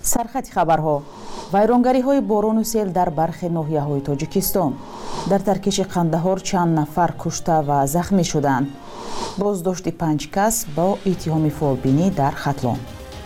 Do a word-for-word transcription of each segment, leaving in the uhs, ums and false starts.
сархати хабарҳо. вайронгариҳои борону сел дар бархи ноҳияҳои тоҷикистон. дар таркиши қандаҳор чанд нафар кушта ва захмӣ шуданд. боздошти панҷ кас бо иттиҳоми фолбинӣ дар хатлон.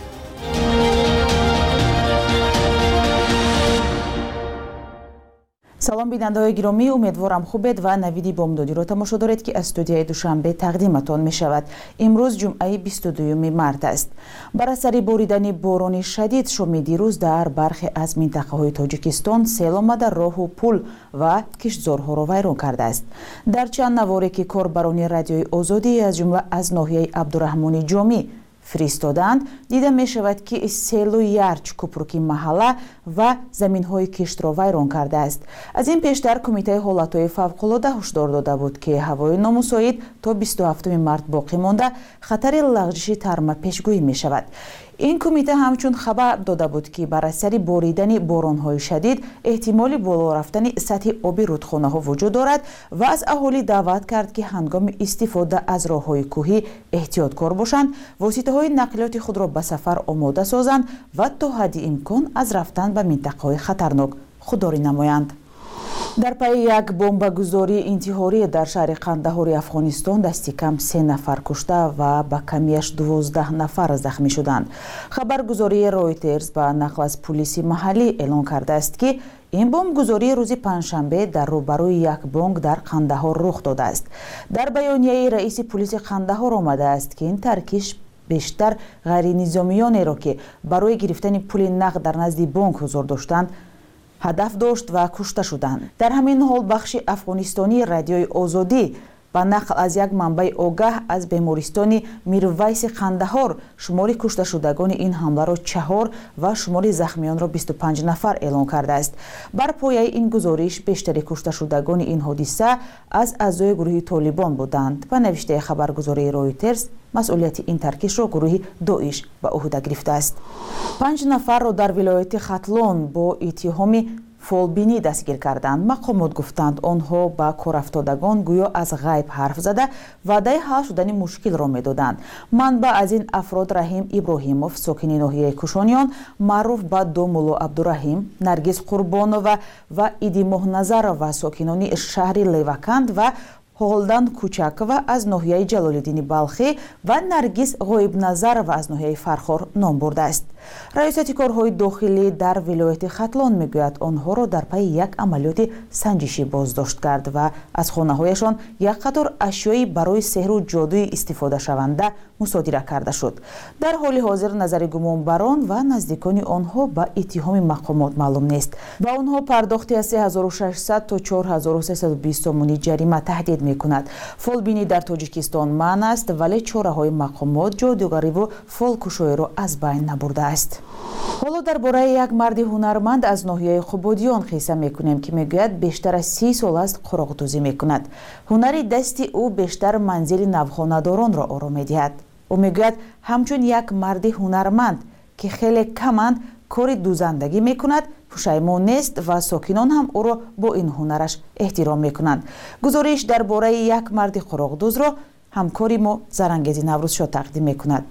салом бинандаҳои гиромӣ, умедворам хубед ва навиди бомдодиро тамошо доред ки аз студияи душанбе тақдиматон мешавад. имрӯз ҷумъаи бисту дуюми март аст. бар асари боридани борони шадид шоми дирӯз дар бархе аз минтақаҳои тоҷикистон сел омада роҳу пул ва киштзорҳоро вайрон кардааст. дар чанд наворе ки корбарони радиои озодӣ аз ҷумла аз ноҳияи абдураҳмони ҷомӣ фиристоданд, дида мешавад ки селу ярч купруки маҳалла ва заминҳои киштро вайрон кардааст. аз ин пештар кумитаи ҳолатҳои фавқулода ҳушдор дода буд ки ҳавои номусоид то бисту ҳафтуми март боқӣ монда хатари лағжиши тарма пешгӯӣ мешавад. ин кумита ҳамчун хабар дода буд ки бар асари боридани боронҳои шадид эҳтимоли боло рафтани сатҳи оби рудхонаҳо вуҷуд дорад ва аз аҳолӣ даъват кард ки ҳангоми истифода аз роҳҳои кӯҳӣ эҳтиёткор бошанд, воситаҳои нақлиёти худро ба сафар омода созанд ва то ҳадди имкон аз рафтан ба минтақаҳои хатарнок худдорӣ намоянд. дар пайи як бомбагузории интиҳорие дар шаҳри қандаҳори афғонистон дасти кам се нафар кушта ва ба камияш дувоздаҳ нафар захмӣ шуданд. хабаргузории Reuters ба нақл аз пулиси маҳаллӣ эълон кардааст ки ин бомбгузории рӯзи панҷшанбе дар рӯбарӯи як бонк дар Қандаҳор рух додааст. дар баёнияи раиси пулиси Қандаҳор омадааст ки ин таркиш бештар ғайринизомиёнеро ки барои гирифтани пули нақд дар назди бонк ҳузур доштанд ҳадаф дошт ва кушта шуданд. дар ҳамин ҳол бахши афғонистонии радиои озодӣ ба нақл аз як манбаи огаҳ аз бемористони Мирвайси Қандаҳор шумори кушташудагони ин ҳамларо чаҳор ва шумори захмиёнро бисту панҷ нафар эълон кардааст. бар пояи ин гузориш бештари кушташудагони ин ҳодиса аз аъзои гурӯҳи Толибон буданд. ба навиштаи хабаргузории Reuters, масъулияти ин таркишро гурӯҳи Доиш ба уҳда гирифтааст. панҷ нафарро дар вилояти Хатлон бо иттиҳоми фолбинӣ дастгир карданд. мақомот гуфтанд онҳо ба корафтодагон гӯё аз ғайб ҳарф зада ваъдаи ҳал шудани мушкилро медоданд. манбаъ аз ин афрод Раҳим Иброҳимов, сокини ноҳияи Кушониён, маъруф ба Домуло Абдураҳим, Наргиз Қурбонова ва Иди Моҳназарова, сокинони шаҳри Леваканд ва Ҳолдан Кучакова аз ноҳияи Ҷалолиддини Балхӣ ва Наргиз Ғоибназарова аз ноҳияи Фархор ном бурдааст. раисати корҳои дохилӣ дар вилояти Хатлон мегӯяд онҳоро дар пайи як амалиёти санҷишӣ боздошт кард ва аз хонаҳояшон як қатор ашёи барои сеҳру ҷодуи истифодашаванда мусодира карда шуд. дар ҳоли ҳозир назари гумонбарон ва наздикони онҳо ба иттиҳоми мақомот маълум нест. ба онҳо пардохти аз се ҳазору шашсад то чор ҳазору сесаду бист сомони ҷарима таҳдид мекунад. фолбинӣ дар Тоҷикистон маън аст, вале чораҳои мақомот ҷодугариву фолкушоиро аз байн набурдааст. ҳоло дар бораи як марди ҳунарманд аз ноҳияи Қубодиён қисса мекунем ки мегӯяд бештар аз си сол аст қуроқдӯзӣ мекунад. ҳунари дасти ӯ бештар манзили навхонадоронро оrom медиҳад. ӯ мегӯяд ҳамчун як марди ҳунарманд ки хеле каманд кори дӯзандагӣ мекунад, пушаймон нест ва сокинон ҳам ӯро бо ин ҳунараш эҳтиром мекунанд. гузориш дар бораи як марди қуроқдӯзро ҳамкори мо Зарангези Наврӯзшо тақдим мекунад.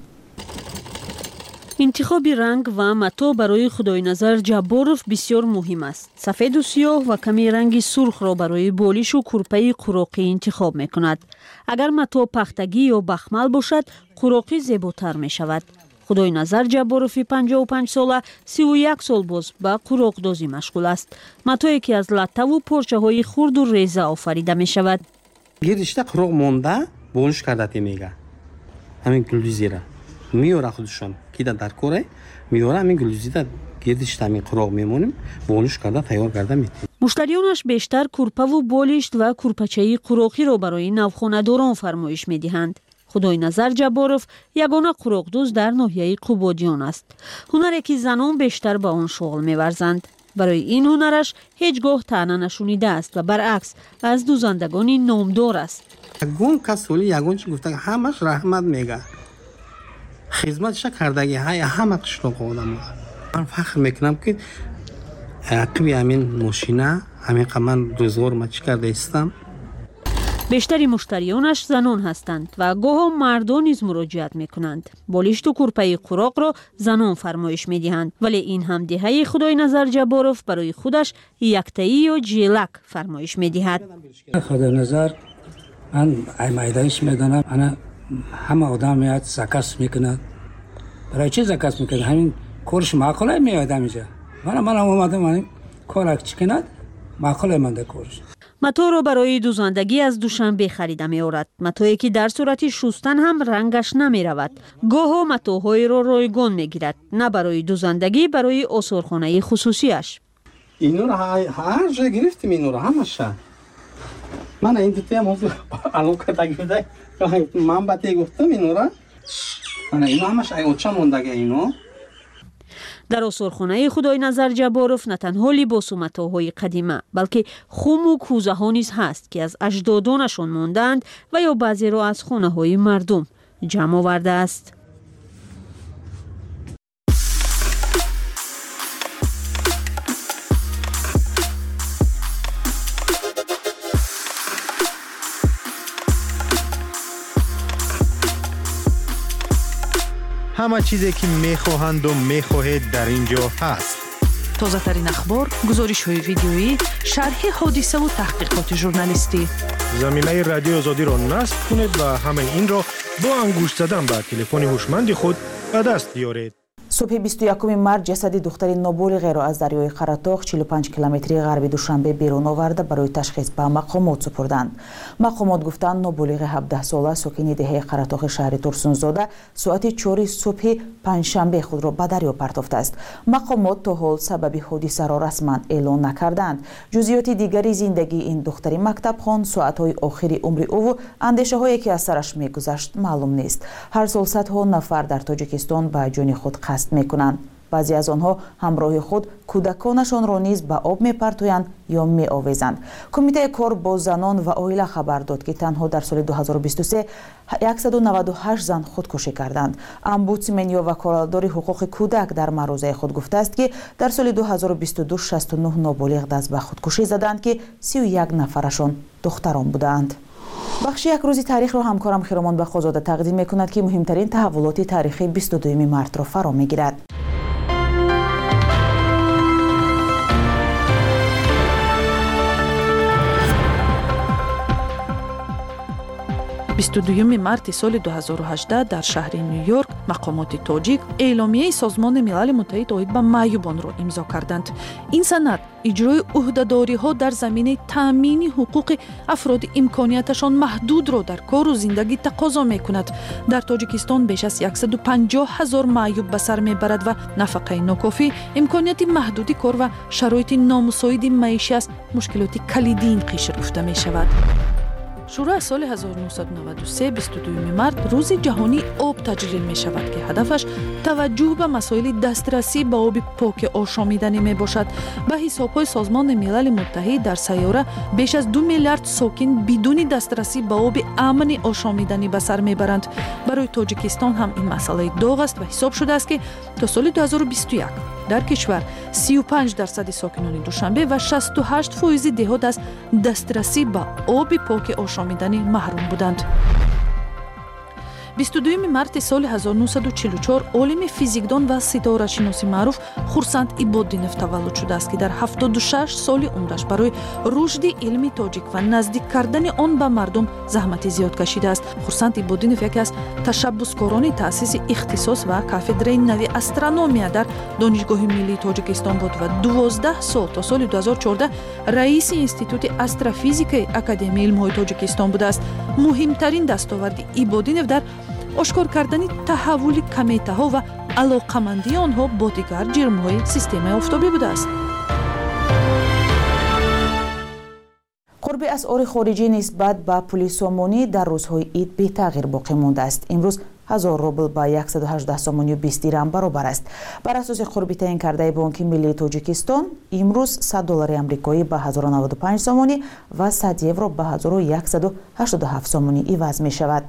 интихоби ранг ва мато барои Худойназар Ҷабборов бисёр муҳим аст. сафеду сиёҳ ва ками ранги сурхро барои болишу курпаи қуроқӣ интихоб мекунад. агар мато пахтагӣ ё бахмал бошад, қуроқӣ зеботар мешавад. Худойназар Ҷабборови панҷоҳу панҷ сола сиву як сол боз ба қуроқдозӣ машғул аст. матое ки аз латтаву порчаҳои хурду реза офарида мешавад. гирдишта қуроқ монда болиш карда мега ҳамин гулдузира миёра худшон кида дар коре миёра ҳамин гулдузида гирдишта ҳамин қуроқ мемоним болиш карда тайёр карда метавонем. муштариёнаш бештар курпаву болишт ва курпачаи қуроқиро барои навхонадорон фармоиш медиҳанд. Худойназар Ҷабборов ягона қуроқдӯз дар ноҳияи Қубодиён аст. ҳунаре ки занон бештар ба он шуғл меварзанд. барои ин ҳунараш ҳеҷ гоҳ таъна нашунидааст ва баръакс аз дӯзандагони номдор аст. ягон кас соли ягон чи гуфта ҳамаш раҳмат мега хизматша кардаги ҳай ҳама қишлоқи одамон. ман фахр мекунам ки ақиби ҳамин мошина ҳамин қа ман рӯзгор ма чӣ карда истам. بیشتری مشتریانش زنان هستند و گاه مردان نیز مراجعت میکنند. بالشت و کورپه قراق را زنان فرمایش میدهند، ولی این هم دهه خدای نظر جباروف برای خودش یکتایی یا جیلک فرمایش میدهد. خدای نظر من ای مایدایش میدانم، انا همه آدم میاد زکاس میکنند. برای چی زکاس میکنند؟ همین کارش معقوله میاد اینجا. من من اومدم من کارک چیکند معقوله من کارش. متو را برای دوزندگی از دوشنبه خریده می آورد. متویی که در صورت شستن هم رنگش نمی رود. گاه متوهای را رایگان می گیرد. نه برای دوزندگی، برای آثارخانه خصوصیش. اینو را هر جا گرفتیم، اینو را همش. من این دیتی هم الان کتاگی بوده. من باتی گفتم اینو را. من اینو همش ای اوچا موندگه اینو. در آثارخانه خدای نظر جباروف نه تنها لباس و متاعهای قدیمه، بلکه خم و کوزه ها نیز هست که از اجدادانشان ماندند و یا بعضی را از خانه های مردم جمع آورده است. همه چیزی که میخواهند و میخواهید در اینجا هست. تازه ترین اخبار، گزارش های ویدیویی، شرح حادثه و تحقیقات ژورنالیستی. زمینه رادیو آزادی را نصب کنید و همه این را با انگشت زدن به تلفن هوشمند خود به دست بیارید. صبح بیست و یکم مارس جسد دختری نابالغ را از دریای قره‌طاق چهل و پنج کیلومتری غربی دوشنبه بیرون آورده برای تشخیص به مقامات سپردند. مقامات گفتند نابالغ هفده ساله ساکن دهه قره‌طاق شهر ترسونزاده ساعت چهار صبح پنجشنبه خود را به دریا پرتافته است. مقامات تا حال سبب حادثه را رسما اعلام نکردند. جزئیات دیگری زندگی این دختری مکتبخوان، ساعت‌های آخری عمر او و اندیشه‌هایی که از سرش می‌گذشت معلوم نیست. هر سال صدها نفر در تاجیکستان به جان خود قصد میکنند. بعضی از آنها همراه خود کودکانشان را نیز به آب میپرتویند یا میآویزند. کمیته کار با زنان و عائله خبر داد که تنها در سال دو هزار و بیست و سه صد و نود و هشت زن خودکشی کردند. امبودسمن یا وکالتدار حقوق کودک در مروزه خود گفته است که در سال دو هزار و بیست و دو شصت و نه نابالغ دست به خودکشی زدند که سی و یک نفرشان دختران بودند. بخش یک روزی تاریخ را همکارم خیرمان بخوزاده تقدیم میکند که مهمترین تحولات تاریخی بیست و دوم مارس را فرا میگیرد. بیست و دوم مارس سال دو هزار و هجده در شهر نیویورک مقامات تاجیک اعلامیه سازمان ملل متحد اوید به معیوبان را امضا کردند. این سند اجرای عهده‌داری‌ها در زمینه تامین حقوق افراد امکانیتشان محدود را در کار و زندگی تقاضا می‌کند. در تاجیکستان بیش از صد و پنجاه هزار معیوب به سر می‌برد و نفقه ناکافی، امکانیت محدودی کار و شرایط نامساعد معیشی از مشکلات کلیدی این قشر گفته می‌شود. شروع سال هزار و نهصد و نود و سه بیست و دوم مارس روز جهانی آب تجلیل می شود که هدفش توجه به مسائل دسترسی به آب پاک آشامیدنی می باشد. به حساب‌های سازمان ملل متحد در سیاره بیش از دو میلیارد ساکن بدون دسترسی به آب امن آشامیدنی به سر میبرند. برای تاجیکستان هم این مسئله داغ است و حساب شده است که تا سال دو هزار و بیست و یک در کشور سی و پنج درصد ساکنان دوشنبه و شصت و هشت فیصد دهات از دسترسی به آب پاک آشامیدنی محروم بودند. بیست و دوم مارس سال هزار و نهصد و چهل و چهار عالم فیزیکدان و ستاره‌شناس معروف خورسند ایبادینов تولد شده است که در هفتاد و شش سال عمرش برای رشد علم تاجیک و نزدیک کردن آن به مردم زحمت زیاد کشیده است. خورسند ایبادینov یکی از تشبثکاران تأسیس اختصاص و کافدره نوی استرونومیا در دانشگاه ملی تاجیکستان بود و دوازده سال تا سال دو هزار و چهارده رئیس انستیتوت استروفیزیک اکادمی علم‌های تاجیکستان بوده است. مهمترین دستاورد ایبادینov در اشکار کردن تحول کمیته ها و علاقمندی آنها با دیگر جرم های سیستم آفتابی بوده است. قرب اسعار خارجی نسبت به پول سومانی در روزهای عید بی تغییر باقی مانده است. امروز هزار روبل با صد و هجده سومانی و بیست درهم برابر است. بر اساس قربی تعیین کرده بانک ملی تاجیکستان امروز صد دلار آمریکایی به هزار و نود و پنج سومانی و صد یورو به هزار و صد و هشتاد و هفت سومانی عوض می شود.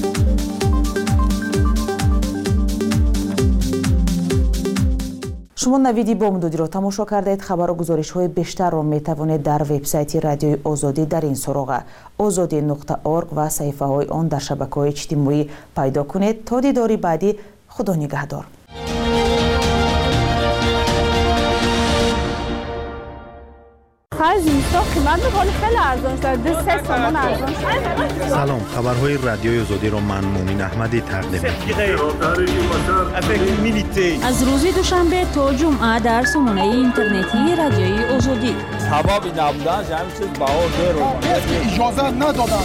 شما شما نویدی بامدادی را تماشا کردید. خبر و گزارش های بیشتر را می توانید در وبسایت رادیوی آزادی در این سراغ آزادی نقطه اورگ و صفحه های آن در شبکه‌های اجتماعی پیدا کنید. تا دیداری بعدی، خدا نگهدار. سلام، خبرهای رادیوی آزادی را من مومن احمدی تقدیم می‌کنم. از روز دوشنبه تا جمعه در سامانه اینترنتی رادیوی آزادی. حبابی نبودن جمع چیز بهار دیر اجازه ندادن.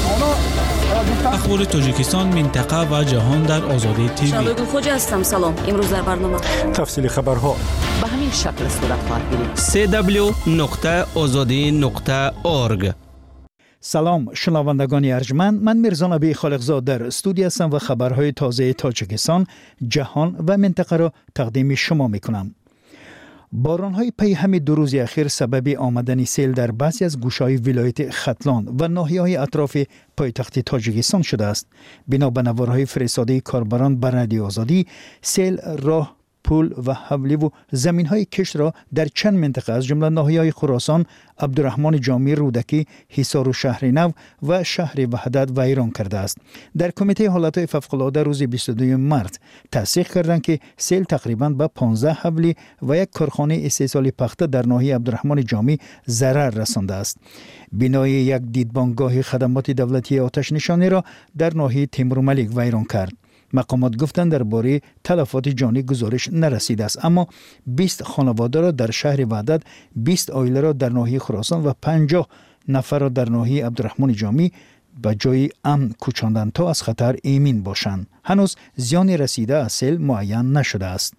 اخبار تاجیکستان، منطقه و جهان در آزادی تیوی. شبگو خوجا هستم. سلام. امروز در برنامه تفصیل خبرها به همین شکل صورت خواهد گرفت. سی دبلیو نقطه آزادی نقطه اورگ. سلام شنوندگان ارجمند، من میرزا نبی خالقزاد در استودیو هستم و خبرهای تازه تاجیکستان، جهان و منطقه را تقدیم شما میکنم. باران‌های پی همین دو روز اخیر سبب آمدن سیل در بعضی از گوشه‌های ولایت ختلان و ناحیه‌های اطراف پایتخت تاجیکستان شده است. بنا به نوارهای فرستاده کاربران بر رادیو آزادی، سیل راه، پول و حولی و زمین‌های کشت را در چند منطقه از جمله ناحیه‌های خراسان، عبدالرحمن جامی رودکی، حصار و شهر نو و شهر وحدت ویران کرده است. در کمیته حالت‌های فوق‌العاده روز بیست و دوم مارس تصدیق کردند که سیل تقریباً به پانزده حولی و یک کارخانه استحصال پخته در ناحیه عبدالرحمن جامی ضرر رسانده است. بنای یک دیدبانگاه خدمات دولتی آتش نشانی را در ناحیه تیمورملک ویران کرد. مقامات گفتند درباره تلفات جانی گزارش نرسیده است، اما بیست خانواده را در شهر وحدت، بیست عائله را در ناحیه خراسان و پنجاه نفر را در ناحیه عبدالرحمن جامی به جای امن کوچاندند تا از خطر ایمن باشند. هنوز زیان رسیده از سیل معین نشده است.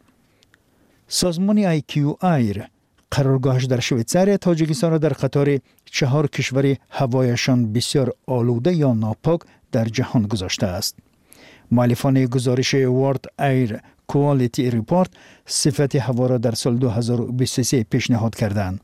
سازمان ای کیو ایر قرارگاهش در شویتزار تاجیکستان را در قطار چهار کشور هوایشان بسیار آلوده یا ناپاک در جهان گذاشته است. مؤلفان گزارش ورلد ایر کوالیتی ریپورت صفت هوا را در سال دو هزار و بیست و سه پیشنهاد کردند.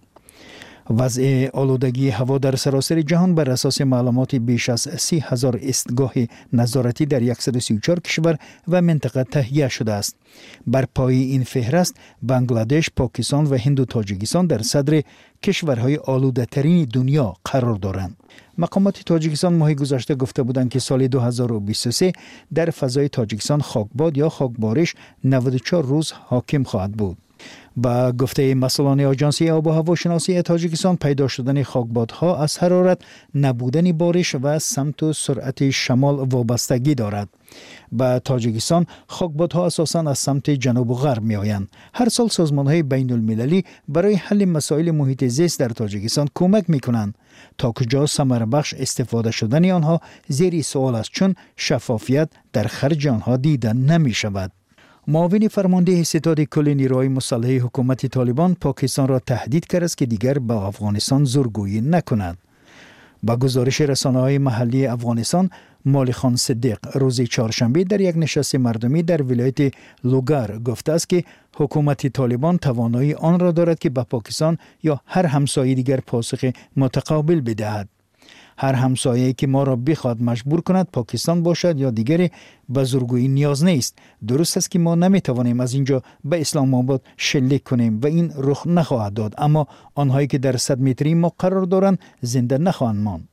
وضع آلودگی هوا در سراسر جهان بر اساس معلومات بیش از سی هزار ایستگاه نظارتی در صد و سی و چهار کشور و منطقه تهیه شده است. بر پای این فهرست بنگلادش، پاکستان و هند و تاجیکستان در صدر کشورهای آلوده ترین دنیا قرار دارند. مقامات تاجیکستان ماه گذشته گفته بودند که سال دو هزار و بیست و سه در فضای تاجیکستان خاکباد یا خاکبارش نود و چهار روز حاکم خواهد بود. با گفته مسئولان آژانس آب و هوا شناسی تاجیکستان، پیدا شدن خاکبادها از حرارت، نبودن بارش و سمت و سرعت شمال وابستگی دارد. با تاجیکستان خاکبادها اساساً از سمت جنوب و غرب می آیند. هر سال سازمان‌های بین المللی برای حل مسائل محیط زیست در تاجیکستان کمک می کنند. تا کجا ثمره بخش استفاده شدن آنها زیر سوال است، چون شفافیت در خرج آنها دیده نمی شود. معاون فرمانده ستاد کل نیروهای مسلح حکومت طالبان پاکستان را تهدید کرد است که دیگر به افغانستان زورگویی نکند. با گزارش رسانه‌های محلی افغانستان، مالخان صدیق روز چهارشنبه در یک نشست مردمی در ولایت لوگر گفته است که حکومت طالبان توانایی آن را دارد که به پاکستان یا هر همسایه دیگر پاسخ متقابل بدهد. هر همسایه‌ای که ما را بخواد مجبور کند پاکستان باشد یا دیگری، به زورگویی نیاز نیست. درست است که ما نمیتوانیم از اینجا به اسلام آباد شلیک کنیم و این رخ نخواهد داد، اما آنهایی که در صد متری ما قرار دارند زنده نخواهند ماند.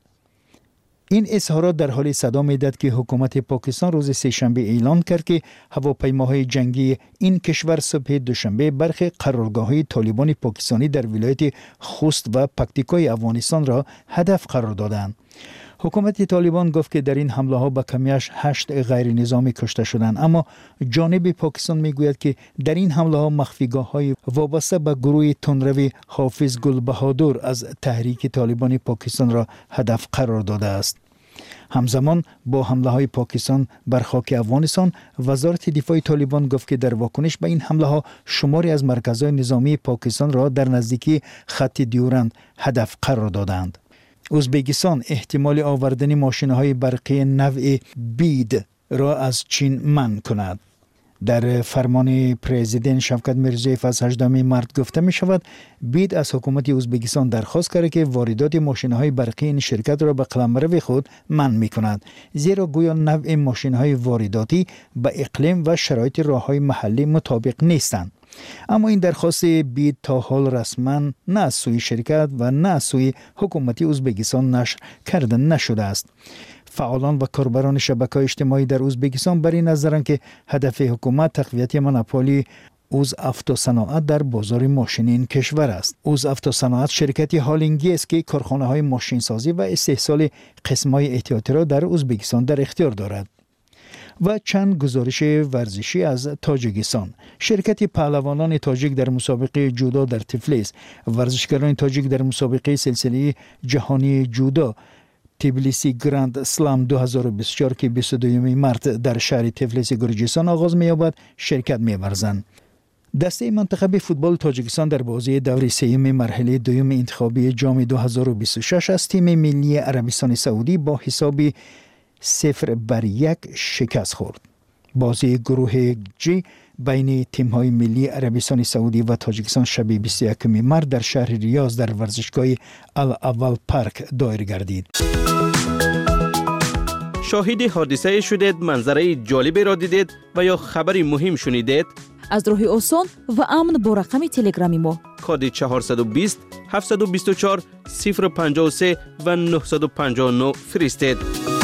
این اظهارات در حال صدا می‌دهد که حکومت پاکستان روز سه‌شنبه اعلام کرد که هواپیماهای جنگی این کشور صبح دوشنبه برخی قرارگاه‌های طالبان پاکستانی در ولایت خوست و پکتیکای افغانستان را هدف قرار دادند. حکومت طالبان گفت که در این حمله ها به کمیش هشت غیر نظامی کشته شدند، اما جانب پاکستان میگوید که در این حمله ها مخفیگاه های وابسته به گروه تندروی حافظ گل بهادر از تحریک طالبان پاکستان را هدف قرار داده است. همزمان با حمله های پاکستان بر خاک افغانستان، وزارت دفاع طالبان گفت که در واکنش به این حمله ها شماری از مرکزهای نظامی پاکستان را در نزدیکی خط دیورند هدف قرار دادند. ازبکستان احتمال آوردن ماشین‌های برقی نوع بید را از چین منع کند. در فرمان پرزیدنت شوکت میرزیوف از هجدهم مارس گفته می شود بید از حکومت ازبکستان درخواست کرده که واردات ماشین‌های برقی این شرکت را به قلمرو خود منع می کند، زیرا گویا نوع ماشین‌های وارداتی به اقلیم و شرایط راه‌های محلی مطابق نیستند. اما این درخواست بید تا حال رسما نه از سوی شرکت و نه از سوی حکومتی ازبکستان نشر کرده نشده است. فعالان و کاربران شبکه‌های اجتماعی در ازبکستان بر این نظرند که هدف حکومت تقویت مونوپولی اوز افت در بازار ماشین این کشور است. اوز افت شرکتی هالینگی است که کارخانه‌های ماشین سازی و استحصال قسم‌های احتیاطی را در ازبکستان در اختیار دارد. و چند گزارش ورزشی از تاجیکستان. شرکت پهلوانان تاجیک در مسابقه جودو در تفلیس، ورزشکاران تاجیک در مسابقه سلسله جهانی جودو تبلیسی گراند اسلام دو هزار و بیست و چهار که بیست و دو مارس در شهر تفلیس گرجستان آغاز می‌یابد شرکت می‌ورزند. دسته منتخب فوتبال تاجیکستان در بازی دوره سوم مرحله دوم انتخابی جام دو هزار و بیست و شش از تیم ملی عربستان سعودی با حساب صفر بر یک شکست خورد. بازی گروه جی بین تیم‌های ملی عربستان سعودی و تاجیکستان شب بیست و یکم مارس در شهر ریاض در ورزشگاه الاول پارک دایر گردید. شاهد حادثه شدید، منظره جالبی را دیدید و یا خبری مهم شنیدید؟ از راه آسان و امن با رقم تلگرامی ما کد چهارصد و بیست هفتصد و بیست و چهار صفر پنجاه و سه و نهصد و پنجاه و نه فرستید.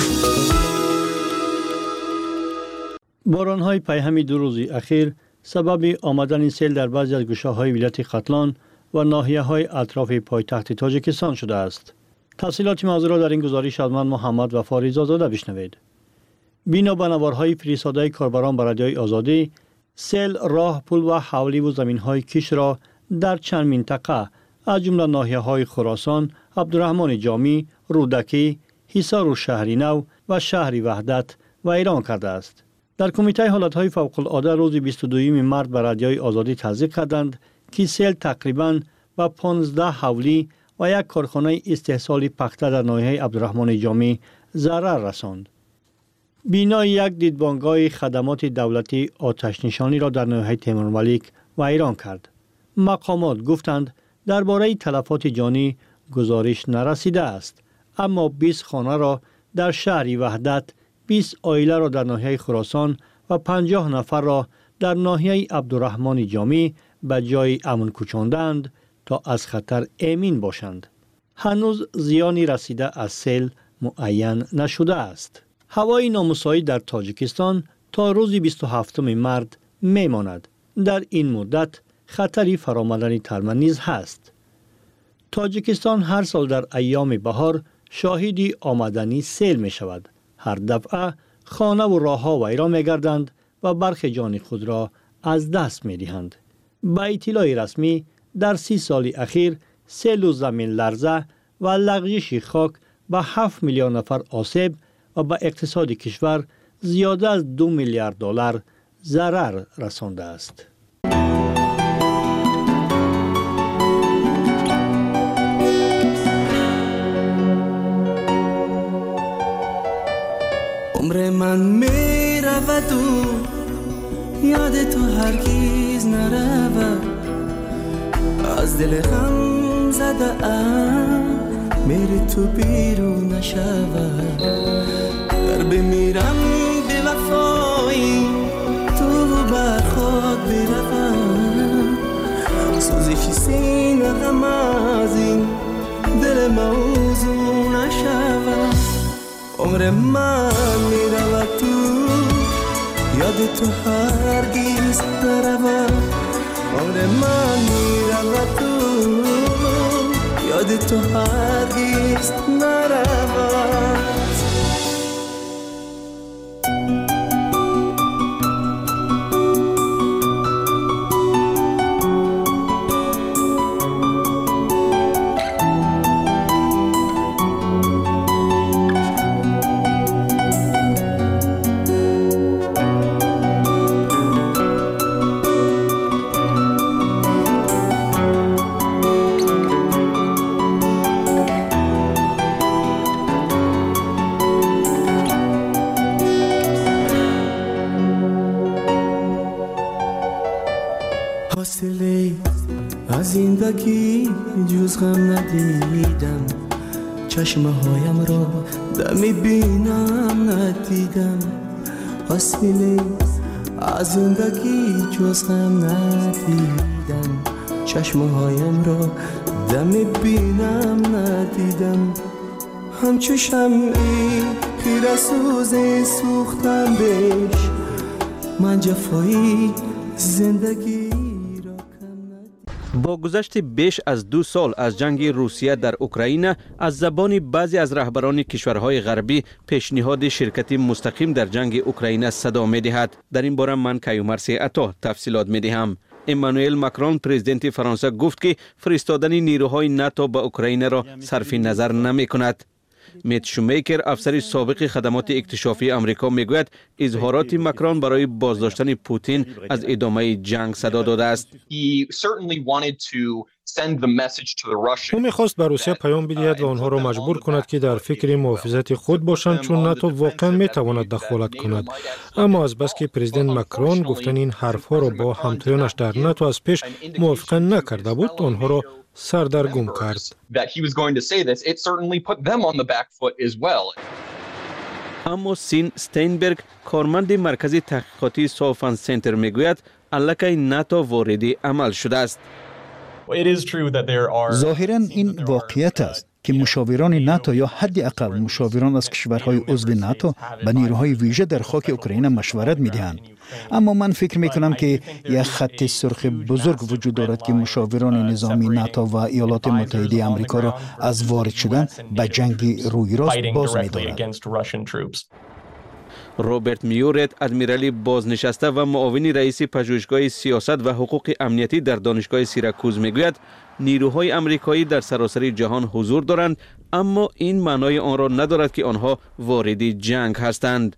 باران‌های پیهمی دو روز اخیر سبب آمدن سیل در بعضی از گوشه‌های ولایت ختلان و ناحیه‌های اطراف پایتخت تاجیکستان شده است. تفصیلات موضوع را در این گزارش از من محمد وفا رضازاده بشنوید. بنا به نوارهای فرستاده کاربران به رادیوی آزادی، سیل راه، پل و حولی و زمین‌های کش را در چند منطقه از جمله ناحیه‌های خراسان، عبدالرحمن جامی، رودکی، حصار و شهر نو و شهر وحدت ویران کرده است. در کمیته حالت‌های فوق‌العاده روز بیست و دو مارس به رادیوی آزادی تصدیق کردند که سیل تقریباً به پانزده حولی و یک کارخانه استحصال پخته در ناحیه عبدالرحمن جامی ضرر رساند. بنا یک دیدبانگاه خدمات دولتی آتش نشانی را در ناحیه تیمورملیک ویران کرد. مقامات گفتند درباره تلفات جانی گزارش نرسیده است، اما بیست خانه را در شهر وحدت، بیست عائله را در ناحیه خراسان و پنجاه نفر را در ناحیه عبدالرحمن جامی به جای امن کوچاندند تا از خطر امین باشند. هنوز زیانی رسیده از سیل معین نشده است. هوای نامساعد در تاجیکستان تا روز بیست و هفتم مارس میماند. در این مدت خطری فرآمدن ترمن نیز هست. تاجیکستان هر سال در ایام بهار شاهدی آمدنی سیل می شود. هر دفعه خانه و راه ها ویران می گردند و برخی جان خود را از دست می دهند. با اطلاع رسمی در سی سال اخیر سیل و زمین لرزه و لغزش خاک به هفت میلیون نفر آسیب و به اقتصاد کشور زیاده از دو میلیارد دلار ضرر رسانده است. عمر من می رود و یاد تو هرگیز نرود، از دل غم زده ام میری تو بیرون نشود. در بمیرم به وفایی تو بر خود بروم، سوزش سینه غم از این دل موضوع نشود. عمر من میرود تو یاد تو هرگیز نرود. عمر من میرود تو یاد تو هرگیز نرود. زندگی جز غم ندیدم، چشمه هایم را دمی بینم ندیدم. حاصله از زندگی جز غم ندیدم چشمهایم را دم بینم ندیدم همچو شمعی خیره سوزی سوختم بهش من جفایی زندگی با گذشت بیش از دو سال از جنگ روسیه در اوکراین از زبان بعضی از رهبران کشورهای غربی پیشنهاد شرکت مستقیم در جنگ اوکراین صدا می دهد. در این باره من کیومرث عطا تفصیلات می دهم. امانوئل ماکرون پرزیدنت فرانسه گفت که فرستادن نیروهای ناتو به اوکراین را صرف نظر نمی کند. میت شومیکر افسر سابق خدمات اکتشافی آمریکا میگوید اظهارات ماکرون برای بازداشتن پوتین از ادامه جنگ صدا داده است. او میخواست به روسیه پیام بدهد و آنها را مجبور کند که در فکر محافظت خود باشند چون ناتو واقعا میتواند دخالت کند. اما از بس که پرزیدنت ماکرون گفتن این حرفها را با همتایانش در ناتو از پیش موافقه نکرده بود آنها را سردرگم کرد. اما سین استینبرگ کارمند مرکز تحقیقاتی سوفن سنتر میگوید الکی ناتو وارد عمل شده است. ظاهراً این واقعیت است که مشاوران ناتو یا حداقل مشاوران از کشورهای عضو ناتو به نیروهای ویژه در خاک اوکراین مشورت می‌دهند. اما من فکر می‌کنم که یک خط سرخ بزرگ وجود دارد که مشاوران نظامی ناتو و ایالات متحده آمریکا را از وارد شدن به جنگ روی راست باز می‌دارد. روبرت میورت ادمیرالی بازنشسته و معاون رئیس پژوهشگاه سیاست و حقوق امنیتی در دانشگاه سیراکوز میگوید نیروهای آمریکایی در سراسر جهان حضور دارند اما این معنای آن را ندارد که آنها وارد جنگ هستند.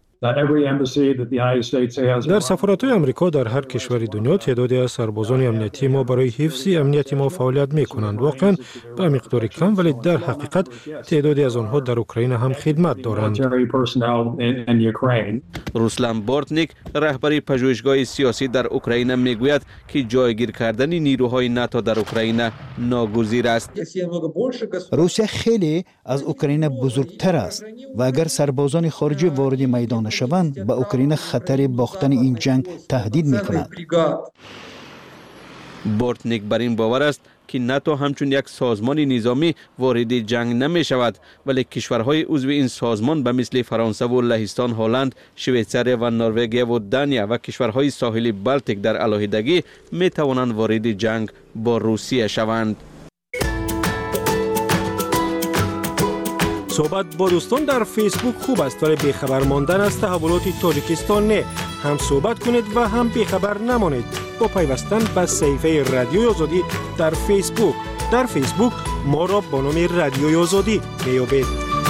در سفارت‌های آمریکا در هر کشور دنیا تعدادی از سربازان امنیتی ما برای حفظ امنیت ما فعالیت می‌کنند. واقعاً به مقدار کم ولی در حقیقت تعدادی از آنها در اوکراین هم خدمت دارند. روسلان بورتنیک رهبر پژوهشگاه سیاسی در اوکراین میگوید که جایگیر کردن نیروهای ناتو در اوکراین ناگزیر است. روسیه خیلی از اوکراین بزرگتر است و اگر سربازان خارجی وارد میدان شوند به اوکراین خطر باختن این جنگ تهدید می‌کند. بورتنیک بر این باور است که ناتو همچون یک سازمان نظامی وارد جنگ نمی شود ولی کشورهای عضو این سازمان به مثل فرانسه و لهستان، هلند، شویتزاری و نروژ و دانیا و کشورهای ساحلی بالتیک در علاهیدگی می توانند وارد جنگ با روسیه شوند. صحبت با دوستان در فیسبوک خوب است ولی بیخبر ماندن از تحولات تاجیکستان نه. هم صحبت کنید و هم بیخبر نمانید با پیوستن به صفحه رادیوی آزادی در فیسبوک. در فیسبوک ما را با نام رادیوی آزادی میابید.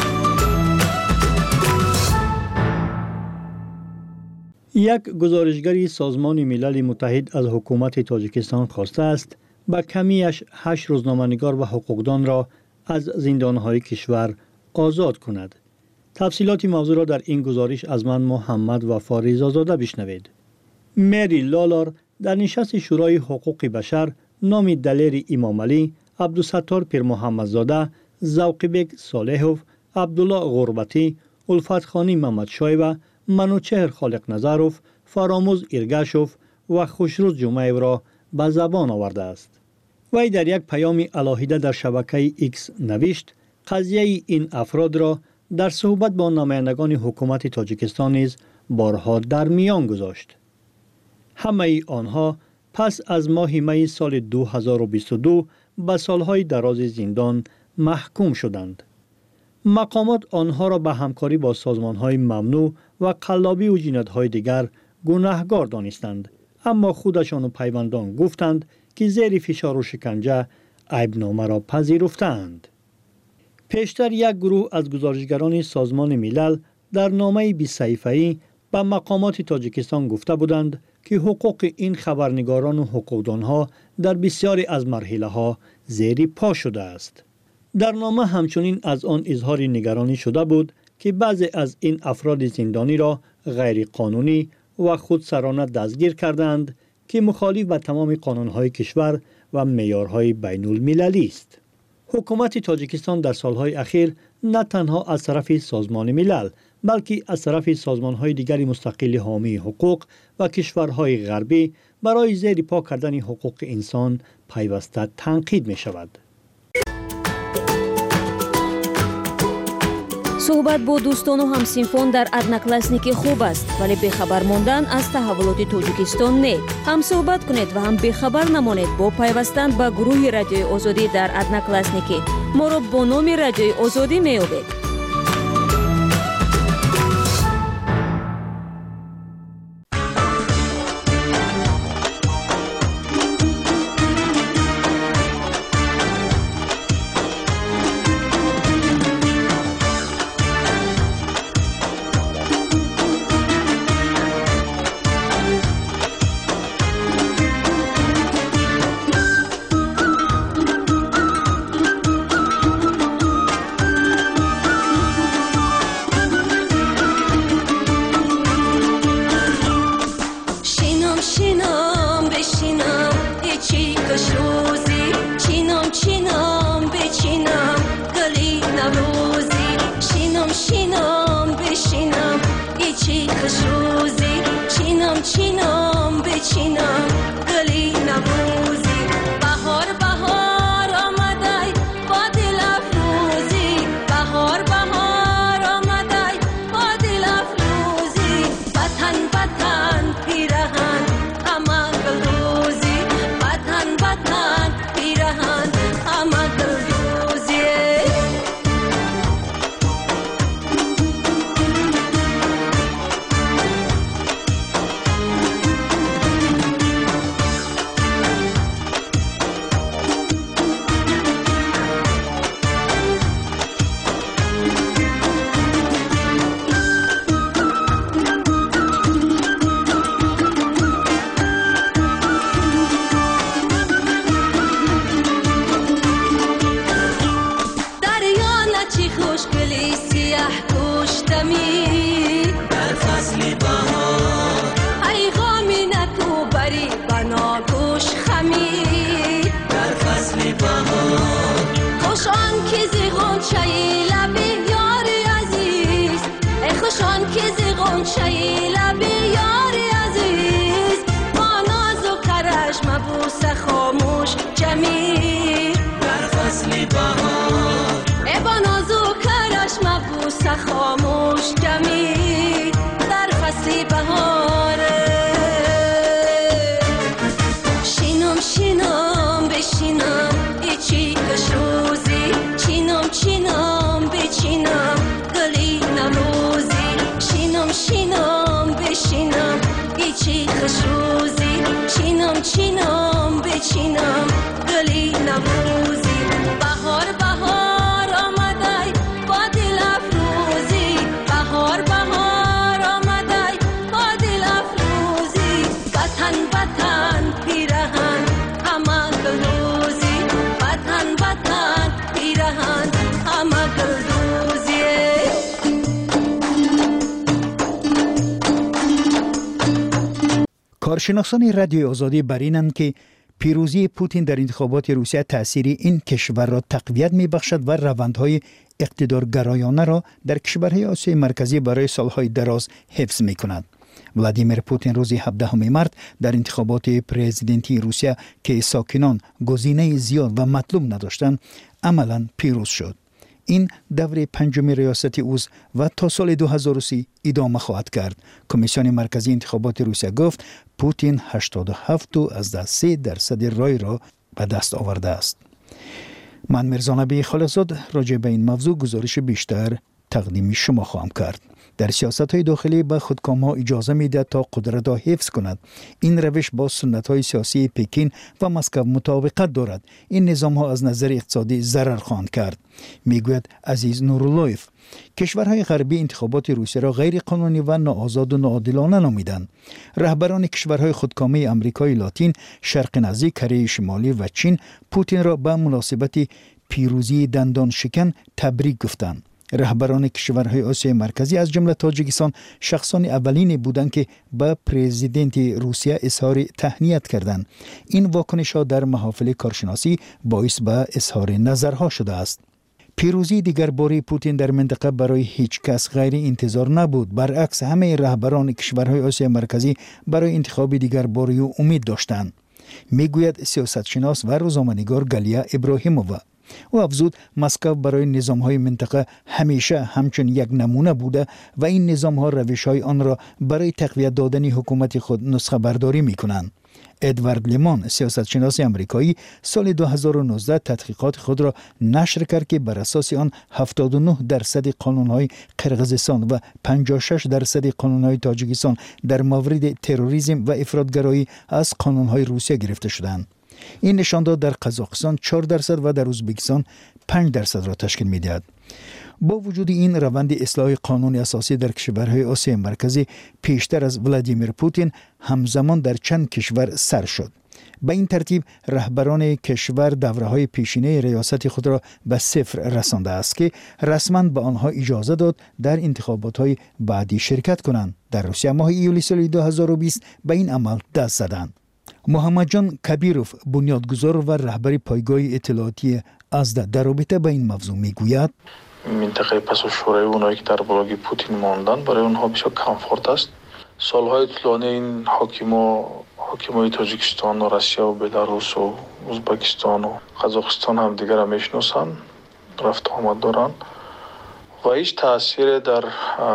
یک گزارشگری سازمان ملل متحد از حکومت تاجیکستان خواسته است با کمیش هشت روزنامه‌نگار و حقوقدان را از زندانهای کشور آزاد کند. تفصیلات موضوع را در این گزارش از من محمد وفا رضازاده بشنوید. مری لالار در نشست شورای حقوق بشر نام دلیر امام علی، عبدالستار پیر محمدزاده، ذوقبک صالحوف، عبدالله غربتی، الفت خانی محمد شای و منوچهر خالق نظروف، فراموز ایرگشوف و خوشروز جمعه را به زبان آورده است. وی در یک پیام علاهیده در شبکه ایکس نوشت قضیه این افراد را در صحبت با نمایندگان حکومت تاجیکستان نیز بارها در میان گذاشت. همه آنها پس از ماه می سال دو هزار و بیست و دو به سالهای دراز زندان محکوم شدند. مقامات آنها را به همکاری با سازمانهای ممنوع و قلابی و جنایت‌های دیگر گناهکار دانستند، اما خودشان و پیوندان گفتند که زیر فشار و شکنجه عیبنامه را پذیرفتند. پیشتر یک گروه از گزارشگران سازمان ملل در نامه بیست صفحه‌ای به مقامات تاجیکستان گفته بودند که حقوق این خبرنگاران و حقوقدانها در بسیاری از مرحله‌ها زیر پا شده است. در نامه همچنین از آن اظهار نگرانی شده بود که بعضی از این افراد زندانی را غیر قانونی و خودسرانه دستگیر کردند که مخالف با تمام قانون‌های کشور و معیارهای بین المللی است. حکومت تاجیکستان در سالهای اخیر نه تنها از طرف سازمان ملل بلکه از طرف سازمان‌های دیگر مستقل حامی حقوق و کشورهای غربی برای زیر پا کردن حقوق انسان پیوسته تنقید می‌شود. صحبت با دوستان و همسینفون در ادناکلاسنیکی خوب است، ولی بخبر ماندن از تحولات تاجیکستان نه. هم صحبت کنید و هم بخبر نمانید با پیوستن به گروه رادیوی آزادی در ادناکلاسنیکی. ما را با نام رادیوی آزادی می‌یابید. کارشناسان رادیوی آزادی بر اینند که پیروزی پوتین در انتخابات روسیه تأثیر این کشور را تقویت می بخشد و روندهای اقتدارگرایانه را در کشورهای آسیای مرکزی برای سالهای دراز حفظ می کند. ولادیمیر پوتین روز هفدهم مارس در انتخابات پرزیدنتی روسیه که ساکنان گزینه زیاد و مطلوب نداشتند عملاً پیروز شد. این دور پنجم ریاست اوست و تا سال دو هزار و سی ادامه خواهد کرد. کمیسیون مرکزی انتخابات روسیه گفت پوتین هشتاد و هفت از سه درصد رای را به دست آورده است. من میرزا نبی خالقزاد راجع به این موضوع گزارش بیشتر تقدیم شما خواهم کرد. در سیاست‌های داخلی به خودکام‌ها اجازه می‌دهد تا قدرت را حفظ کند. این روش با سنت‌های سیاسی پکین و مسکو مطابقت دارد. این نظام‌ها از نظر اقتصادی ضرر خواهند کرد. میگوید عزیز نوراللهیف. کشورهای غربی انتخابات روسیه را غیر قانونی و ناآزاد و ناعادلانه نامیدند. رهبران کشورهای خودکامه آمریکای لاتین، شرق نزدیک، کره شمالی و چین پوتین را به مناسبت پیروزی دندان شکن تبریک گفتند. رهبران کشورهای آسیای مرکزی از جمله تاجیکستان شخصان اولین بودند که به پرزیدنت روسیه اظهار تهنیت کردند. این واکنش‌ها در محافل کارشناسی باعث به اظهار نظرها شده است. پیروزی دیگر باره پوتین در منطقه برای هیچ کس غیر انتظار نبود. برعکس همه رهبران کشورهای آسیا مرکزی برای انتخاب دیگر باره امید داشتند، میگوید سیاستشناس و روزنامه‌نگار گالیا ابراهیمووا. او افزود مسکو برای نظام‌های منطقه همیشه همچون یک نمونه بوده و این نظام‌ها روش‌های آن را برای تقویت دادن حکومت خود نسخه برداری می‌کنند. ادوارد لیمان، سیاستشناس آمریکایی، سال دو هزار و نوزده تحقیقات خود را نشر کرد که بر اساس آن هفتاد و نه درصد قانون‌های قرقیزستان و پنجاه و شش درصد قانون‌های تاجیکستان در مورد تروریسم و افراطگرایی از قانون‌های روسیه گرفته شدند. این نشان داد در قزاقستان چهار درصد و در ازبکستان پنج درصد را تشکیل می‌دهد. با وجود این روند اصلاح قانون اساسی در کشورهای آسیا مرکزی پیشتر از ولادیمیر پوتین همزمان در چند کشور سر شد. به این ترتیب رهبران کشور دوره‌های پیشینه ریاست خود را به صفر رسانده است که رسما به آنها اجازه داد در انتخابات‌های بعدی شرکت کنند. در روسیه ماه ایولی سال دو هزار و بیست به این عمل دست زدند. محمد جان کبیروف، بنیادگذار و رهبر پایگاه اطلاعاتی ازدا، در رابطه با این موضوع میگوید: منطقه پس و شورای اونایی که در بلاگ پوتین ماندن برای اونها بسیار کامفورت است. سالهای طولانی این حاکما حاکمای تاجیکستان و روسیه و بلاروس و ازبکستان و قزاقستان هم دیگر را میشناسن، رفت آمد دارن و هیچ تاثیر در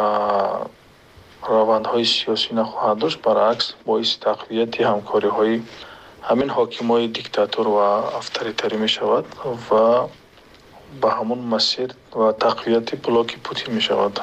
روندهای سیاسی نخواهد داشت. برعکس باعث تقویت همکاری های همین حاکمای دیکتاتور و اتوریتری می شود و به همون مسیر و تقویت بلاک پوتین می شود.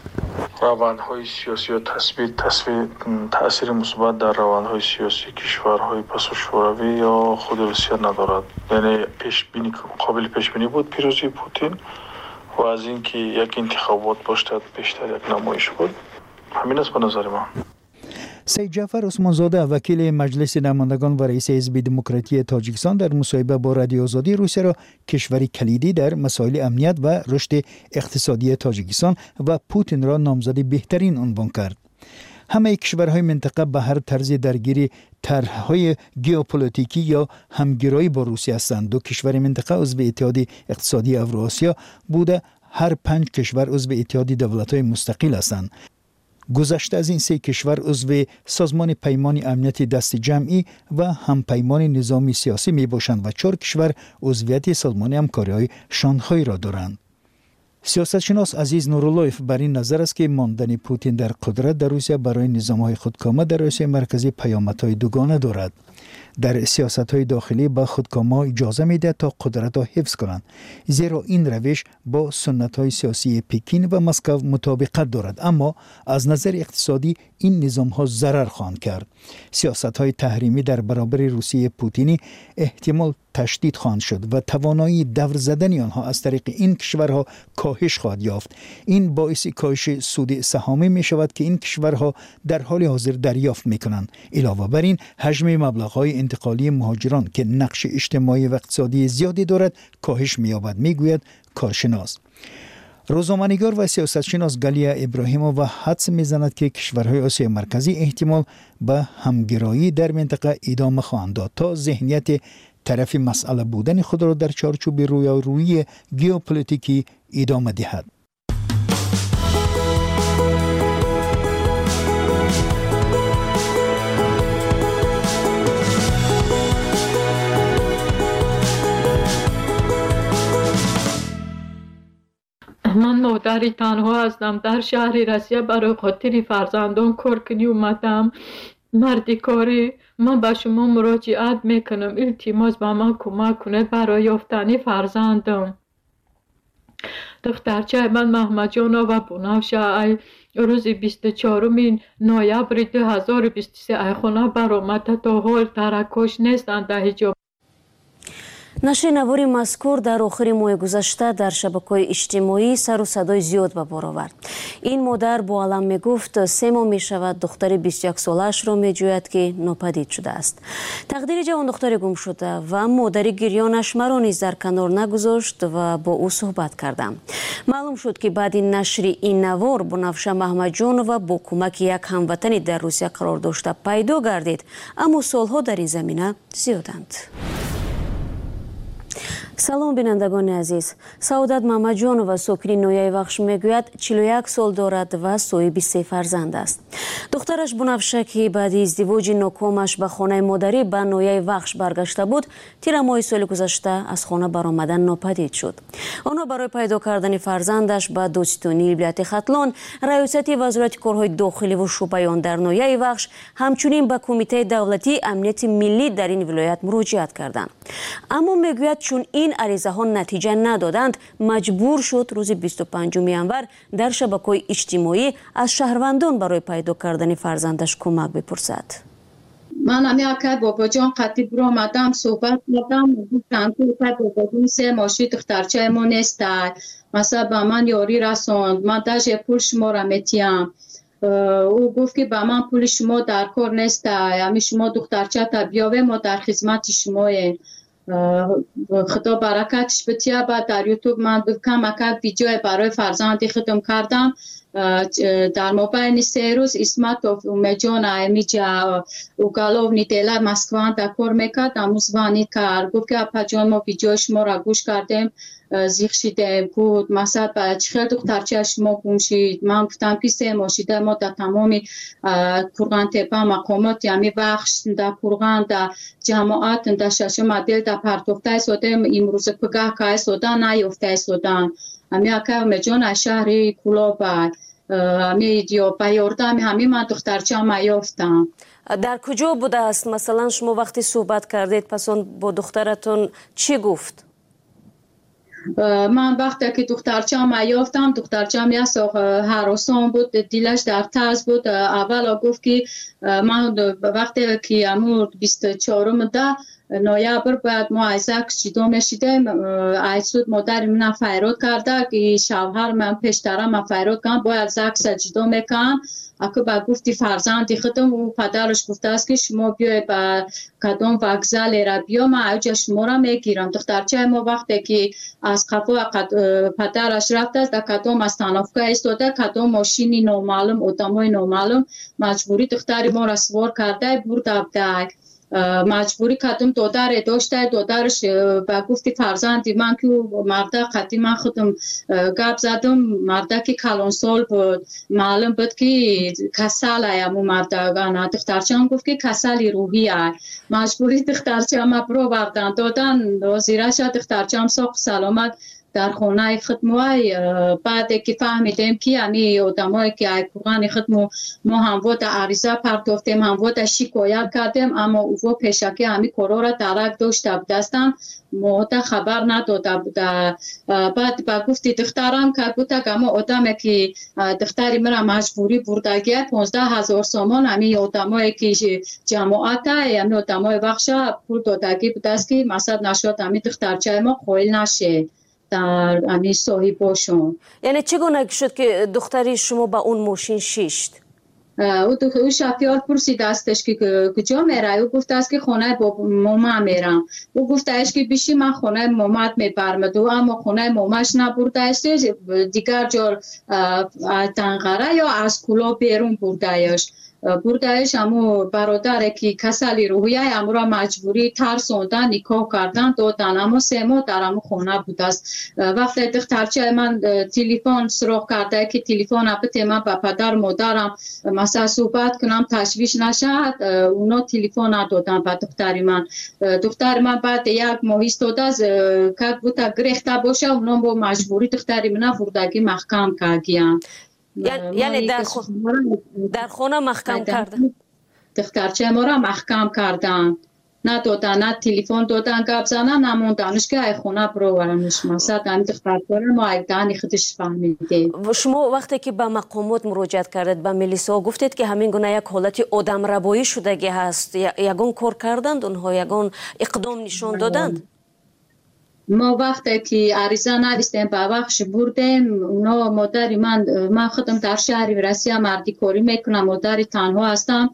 روندهای سیاسی و تصویر تصویر تأثیر مثبت در روندهای سیاسی کشورهای پس و شوروی یا خود روسیه ندارد. یعنی پیش بینی قابل پیش بینی بود پیروزی پوتین و از اینکه یک انتخابات باشد بیشتر یک نمایش بود. همین است به نظر من. سید جعفر عثمانزاده، وکیل مجلس نمایندگان و رئیس حزب دموکراتی تاجیکستان، در مصاحبه با رادیو آزادی روسیه را کشوری کلیدی در مسائل امنیت و رشد اقتصادی تاجیکستان و پوتین را نامزد بهترین عنوان کرد. همه کشورهای منطقه به هر طرز درگیری طرح‌های ژئوپلیتیکی یا همگرایی با روسیه هستند. دو کشور منطقه عضو اتحاد اقتصادی اوراسیا بوده، هر پنج کشور عضو اتحاد دولت‌های مستقل هستند. گذشته از این سه کشور عضو سازمان پیمان امنیت دست جمعی و همپیمان نظامی سیاسی می باشند و چهار کشور عضویت سازمان همکاری‌های شانگهای را دارند. سیاستشناس عزیز نوراللهیف بر این نظر است که ماندن پوتین در قدرت در روسیه برای نظام‌های خودکامه در آسیا مرکزی پیامدهای دوگانه دارد. در سیاست‌های داخلی با خودکامه اجازه می‌دهد تا قدرت را حفظ کنند، زیرا این روش با سنت‌های سیاسی پکین و مسکو مطابقت دارد، اما از نظر اقتصادی این نظام‌ها ضرر خواهند کرد. سیاست‌های تحریمی در برابر روسیه پوتینی احتمال تشدید خواهند شد و توانایی دور زدن آنها از طریق این کشورها کاهش خواهد یافت. این باعث کاهش سود سهامی می شود که این کشورها در حال حاضر دریافت می کنند. علاوه بر این حجم مبلغ‌های انتقالی مهاجران که نقش اجتماعی و اقتصادی زیادی دارد کاهش می یابد، می گوید کارشناس. روزنامه‌نگار و سیاستشناس گالیا ابراهیمووا حدس می‌زند که کشورهای آسیا مرکزی احتمال به همگرایی در منطقه ادامه خواهند داد تا ذهنیت طرف مسئله بودن خود را در چارچوب رویارویی ژئوپلیتیکی ادامه دهد. من مادری تنها هستم در شهر روسیه، برای خاطر فرزندان کار کنی اومدم. مردی کاری، من به شما مراجعت میکنم التماس به من کمک کنید برای یافتن فرزندم. دخترچه من محمد جانا و بنفشه روز بیست و چهارم نوامبر دو هزار و بیست و سه ای خانه برآمده، تا حال ترکش نیستند در حجاب. نشر نواری مذکور در آخر ماه گذشته در شبکه‌های اجتماعی سر و صدای زیاد به بار آورد. این مادر با علم میگفت سه ماه می شود دختر بیست و یک سالش را می جوید که ناپدید شده است. تقدیر جوان دختر گم شده و مادر گریانش مرا نیز در کنار نگذاشت و با او صحبت کردم. معلوم شد که بعد این نشر این نوار بنفشه محمد جان و با کمک یک هموطنی در روسیه قرار داشته پیدا گردید، اما سالها در این زمینه زیادند. салом бинандагони азиз. Саодат Мамаҷонова сокини ноҳияи Вахш мегӯяд чилу як сол дорад ва соҳиби се фарзанд аст. духтараш Бунавша ки баъди издивоҷи нокомаш ба хонаи модарӣ ба ноҳияи Вахш баргашта буд, тира моҳи соли гузашта аз хона баромадан нопадид шуд. онҳо барои пайдо кардани фарзандаш ба дӯстонии вилояти Хатлон, раёсати вазорати корҳои дохиливу шӯъбаён дар ноҳияи Вахш, ҳамчунин ба кумитаи давлатии амнияти миллӣ дар ин вилоят муроҷиат карданд. аммо мегӯяд чун ин аризаҳо натиҷа надоданд, маҷбур шуд рӯзи бисту панҷуми январ дар шабакаҳои иҷтимоӣ аз шаҳрвандон барои пайдо кардани фарзандаш кӯмак бипурсад. من هم یک باباجان قطعی برو آمدم صحبت کردم گفتم که باباجان سه ماشی دخترچه ما نیست مثلا به من یاری رساند من داشت پول شما را میتیم او گفت که به من پول شما در کار نیست یعنی شما دخترچه تا بیاوه ما در خدمت شماییم خدا برکتش بتیه بعد در یوتیوب من کم اکد ویدیو برای فرزندی خدم کردم در مابین سه روز اسمت اومجان ایمیجا اوگالوف نیدلا مسکوان در کار میکرد اموزوانی کرد گفت که اپا جان ما ویدیو شما را گوش کردیم زیخ شیدیم بود مثلا چخیل دخترچه شما گم شید من گفتم که سه ماشیده ما در تمامی کرغان تپا مقامات یعنی بخش در کرغان در جماعت در ششم عدل در پرتوفته سودم امروز پگاه که سودن نیفته سودن امی اکه اومجان شهری کلوبای امی دیو پیاردم همه من دخترچه ما یافتم. در کجا بوده است مثلا شما وقتی صحبت کردید پس اون با دخترتون چی گفت؟ من وقتی که دخترچه ما یافتم دخترچه ما هراسان بود دیلش در ترس بود اول گفت که من وقتی که امور بیست و چهارم ده نویبر باید ما ایزک جدا میشیدیم ایسود مادر من فیراد کرده که شوهر من پیشتره من فیراد کنم باید زک جدا میکن اکو با گفتی فرزندی خودم و پدرش گفته است که شما بیای با کدام وکزل را بیا من اوجه شما را میگیرم دخترچه ما وقتی که از قفا پدرش رفته است در کدام از تنافکه ایستاده کدام ماشینی نامعلوم ادامای نامعلوم مجبوری دختری ما را سوار کرده برده بده مجبوری کدوم دادر داشته دادرش با گفتی فرزندی من که مرده قدی من خودم گپ زدم مرده که کلان سال بود معلوم بود که کسل ایم و مرده دخترچه هم گفت که کسلی روحی ای مجبوری دخترچه هم برو بردن دادن زیرش دخترچه هم ساق سلامت در خانه خدموی بعد که فهمیدیم که همی آدمایی که ای قرآن خدمو ما هم وقت عریضه پرداختیم هم وقت شکایت کردیم اما او پیشکی همی کارا را درک داشته بودستن ما خبر نداده بوده بعد با گفتی دخترم که گوته که اما آدمی که دختری مرا مجبوری بردگیه پانزده هزار سامان همی آدمایی که جماعت همی آدمای وقشه پول دادگی بوده است که مثلا نشد همی دخترچه ما خویل نشه در امی صاحب باشون. یعنی چگونه شد که دختری شما با اون ماشین شیشت؟ او شفیار پرسید استش که کجا میره او گفته است که خانه با ماما میرم او گفته است که بیشی من خانه مامات میبرم دو اما خانه ماماش نبرده است دیگر جا تنقره یا از کلا بیرون برده است بردهش امو برادر که کسلی روحیه امو را مجبوری ترسوندن نکاح کردن دادن اما سه ماه در امو خانه بود است وقتی دخترچه من تلفن سراغ کرده که تلفن البته من با پدر مادرم مثلا صحبت کنم تشویش نشد اونا تلفن ندادن با دختری من دختر من بعد یک ماه ایستاده از که بوده گرفته باشه اونا با مجبوری دختری من بردگی محکم کردن یعنی در در خانه محکم کردن دخترچه ما را محکم کردن ندادن نه تلفن دادن گپ زدن نموندنش که ای خونه برو ورمش مثلا دم دخترچه ما یک دانی خودش فهمیده شما وقتی که به مقامات مراجعت کردید به میلیسا گفتید که همین گونه یک حالت آدم ربایی شدگی هست یگان کار کردند اونها یگان اقدام نشان دادند ما وقتی که عریضه نویسیم به وقتش بردیم اونا مادری من من خودم در شهر ورسیه مردی کاری میکنم مادری تنها هستم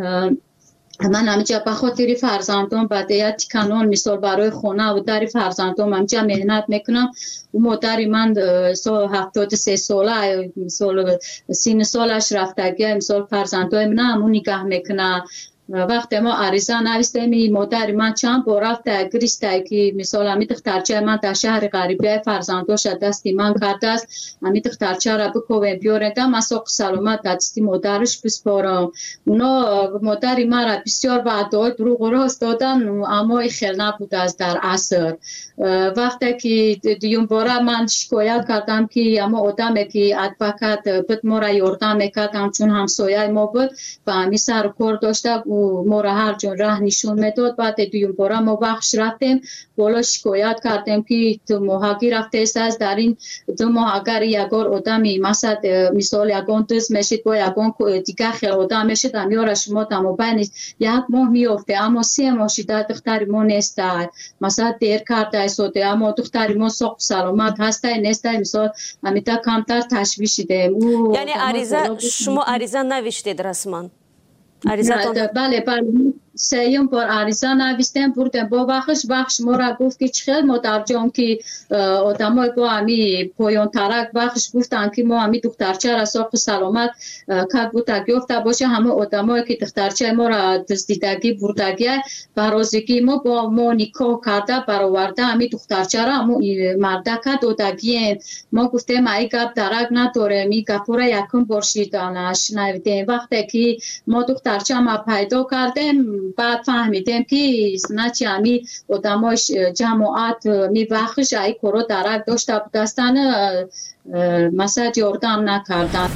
من همینجا به خاطر فرزندان بعد کانون مثال برای خونه و در فرزندان همینجا مهنت میکنم و مادری من سال هفتاد و سه ساله مثال سین سالش رفتگی مثال فرزندان من همون نگاه میکنه وقتی ما عریضه نوشتیم مادر من چند بار رفت گریسته که مثلا امی دخترچه من در شهر غریبه فرزنداش دستی من کرده است امی دخترچه را بکوه بیارده من ساق سلامت دستی مادرش بسپارم. اونا مادر من را بسیار بعدای دروغ و راست دادن اما خیلی نبود از در عصر. وقتی که دیون باره من شکایت کردم که اما آدمی که ادوکت بود ما را یاردم میکرد همچون همسایه ما بود و همی سر کار داشته و ما را هر جون راه نشون میداد. بعد دیون باره ما بخش رفتیم بالا شکایت کردیم که تو ماهگی رفته است در این دو ماه اگر یکار آدمی مثلا مثال یکان دوست میشید با یکان دیگه خیلی آدم میشید امیار شما تمام بین یک ماه میافته اما سه ماه شده دختر ما نیست مثلا دیر کرده ایستاده اما دختر ما ساق سلامت هسته نیست مثلا امیتا کمتر تشویش دیم. یعنی عریضه شما عریضه نوشتید رسما؟ عریضه بله بله سیم بار عریضه نوشتیم بردیم با بخش بخش ما را گفت که چخیل ما در جام که آدم های با همی پایان ترک بخش گفتن که ما همی دخترچه را ساق سلامت که بوده گفته باشه همه آدم های که دخترچه ما را دزدیدگی بردگی برازگی ما با ما نکاح کرده برآورده همی دخترچه را همه مردکه دادگی ما گفتیم ای گپ درک نداره می گپ را یکم برشیدانش نویدیم. وقتی که ما دخترچه ما پیدا کردیم بعد فهمیدیم که نه چی همی آدماش جماعت می بخش ای کارو درک داشته بودستن مثلا یاردم نکردن.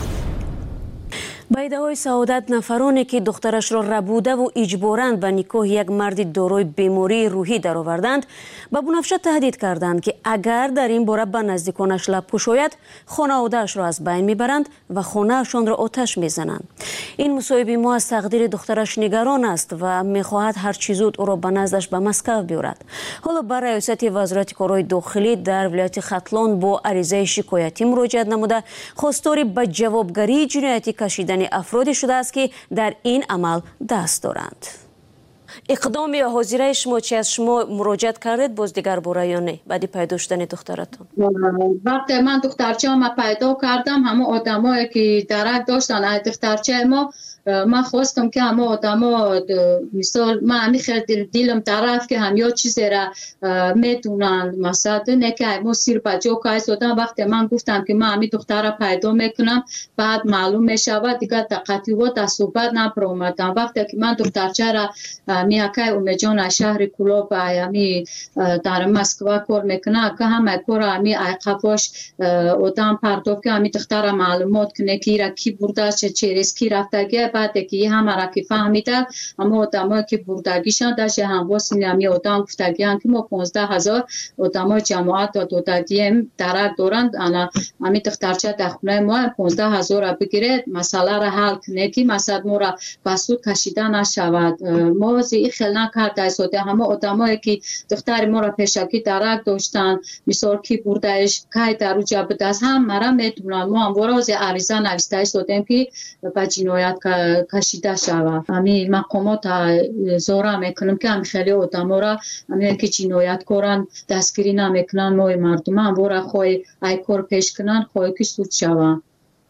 با ادعای سعادت نفرانی که دخترش را ربوده و اجباراً به نکاح یک مرد دارای بیماری روحی درآوردند به بنفشه تهدید کردند که اگر در این باره به نزدیکانش لب پوشاید خانواده‌اش را از بین میبرند و خانه‌شان را آتش میزنند. این مصاحبه ما از تقدیر دخترش نگران است و میخواهد هر چه زود او را به نزدش به مسکو بیاورد. حالا به ریاست وزارت کارهای داخلی در ولایت ختلان با عریضه شکایتی مراجعه نموده خواستار به جوابگری جنایتی کشیدن افرادی شده است که در این عمل دست دارند. اقدام یا حاضره شما چی از شما مراجعت کردید باز دیگر باره یا نه بعد پیدا شدن دخترتون؟ وقتی من دخترچه ما پیدا کردم همه آدمایی که درک داشتن دخترچه ما من خواستم که همه آدما مثال من همی خیلی دیلم طرف که هم یا چیزی را میدونن مثلا نه که ما سیر بجا که ایستادن وقتی من گفتم که من همی دختر را پیدا میکنم بعد معلوم میشود دیگه قطعیات در صحبت نپرومدم. وقتی که من دخترچه را میاکه امیجان شهر کلوب همی در مسکو کار میکنه که همه کار همی ایقفاش آدم پرداخت که همی دختر را معلومات کنه که را کی برده چه چه ریسکی رفته بعد که همه را که فهمیده اما آدمایی که بردگیشان داشته همواس همی آدم گفتگیان که ما پانزده هزار آدمای جماعت دادگی درک دارند انا همی دخترچه در خونه ما پانزده هزار را بگیرد مسئله را حل کنه که مثلا ما را بسود کشیده نشود. ما زی خیلی نکرده ایستاده همه آدمایی که دختر ما را پیشکی درک داشتن مثال کی بردهش که در اوجا بدست هم مرا میدونن ما هم وراز عریضه نوشته ایستادیم که به جنایت کشیده شود. همی مقامات زوره میکنم که هم خیلی آدم را همی که جنایت کارن دستگیری نمیکنن ما مردم هم برای خواهی ای کار پیش کنن خواهی که سود شود.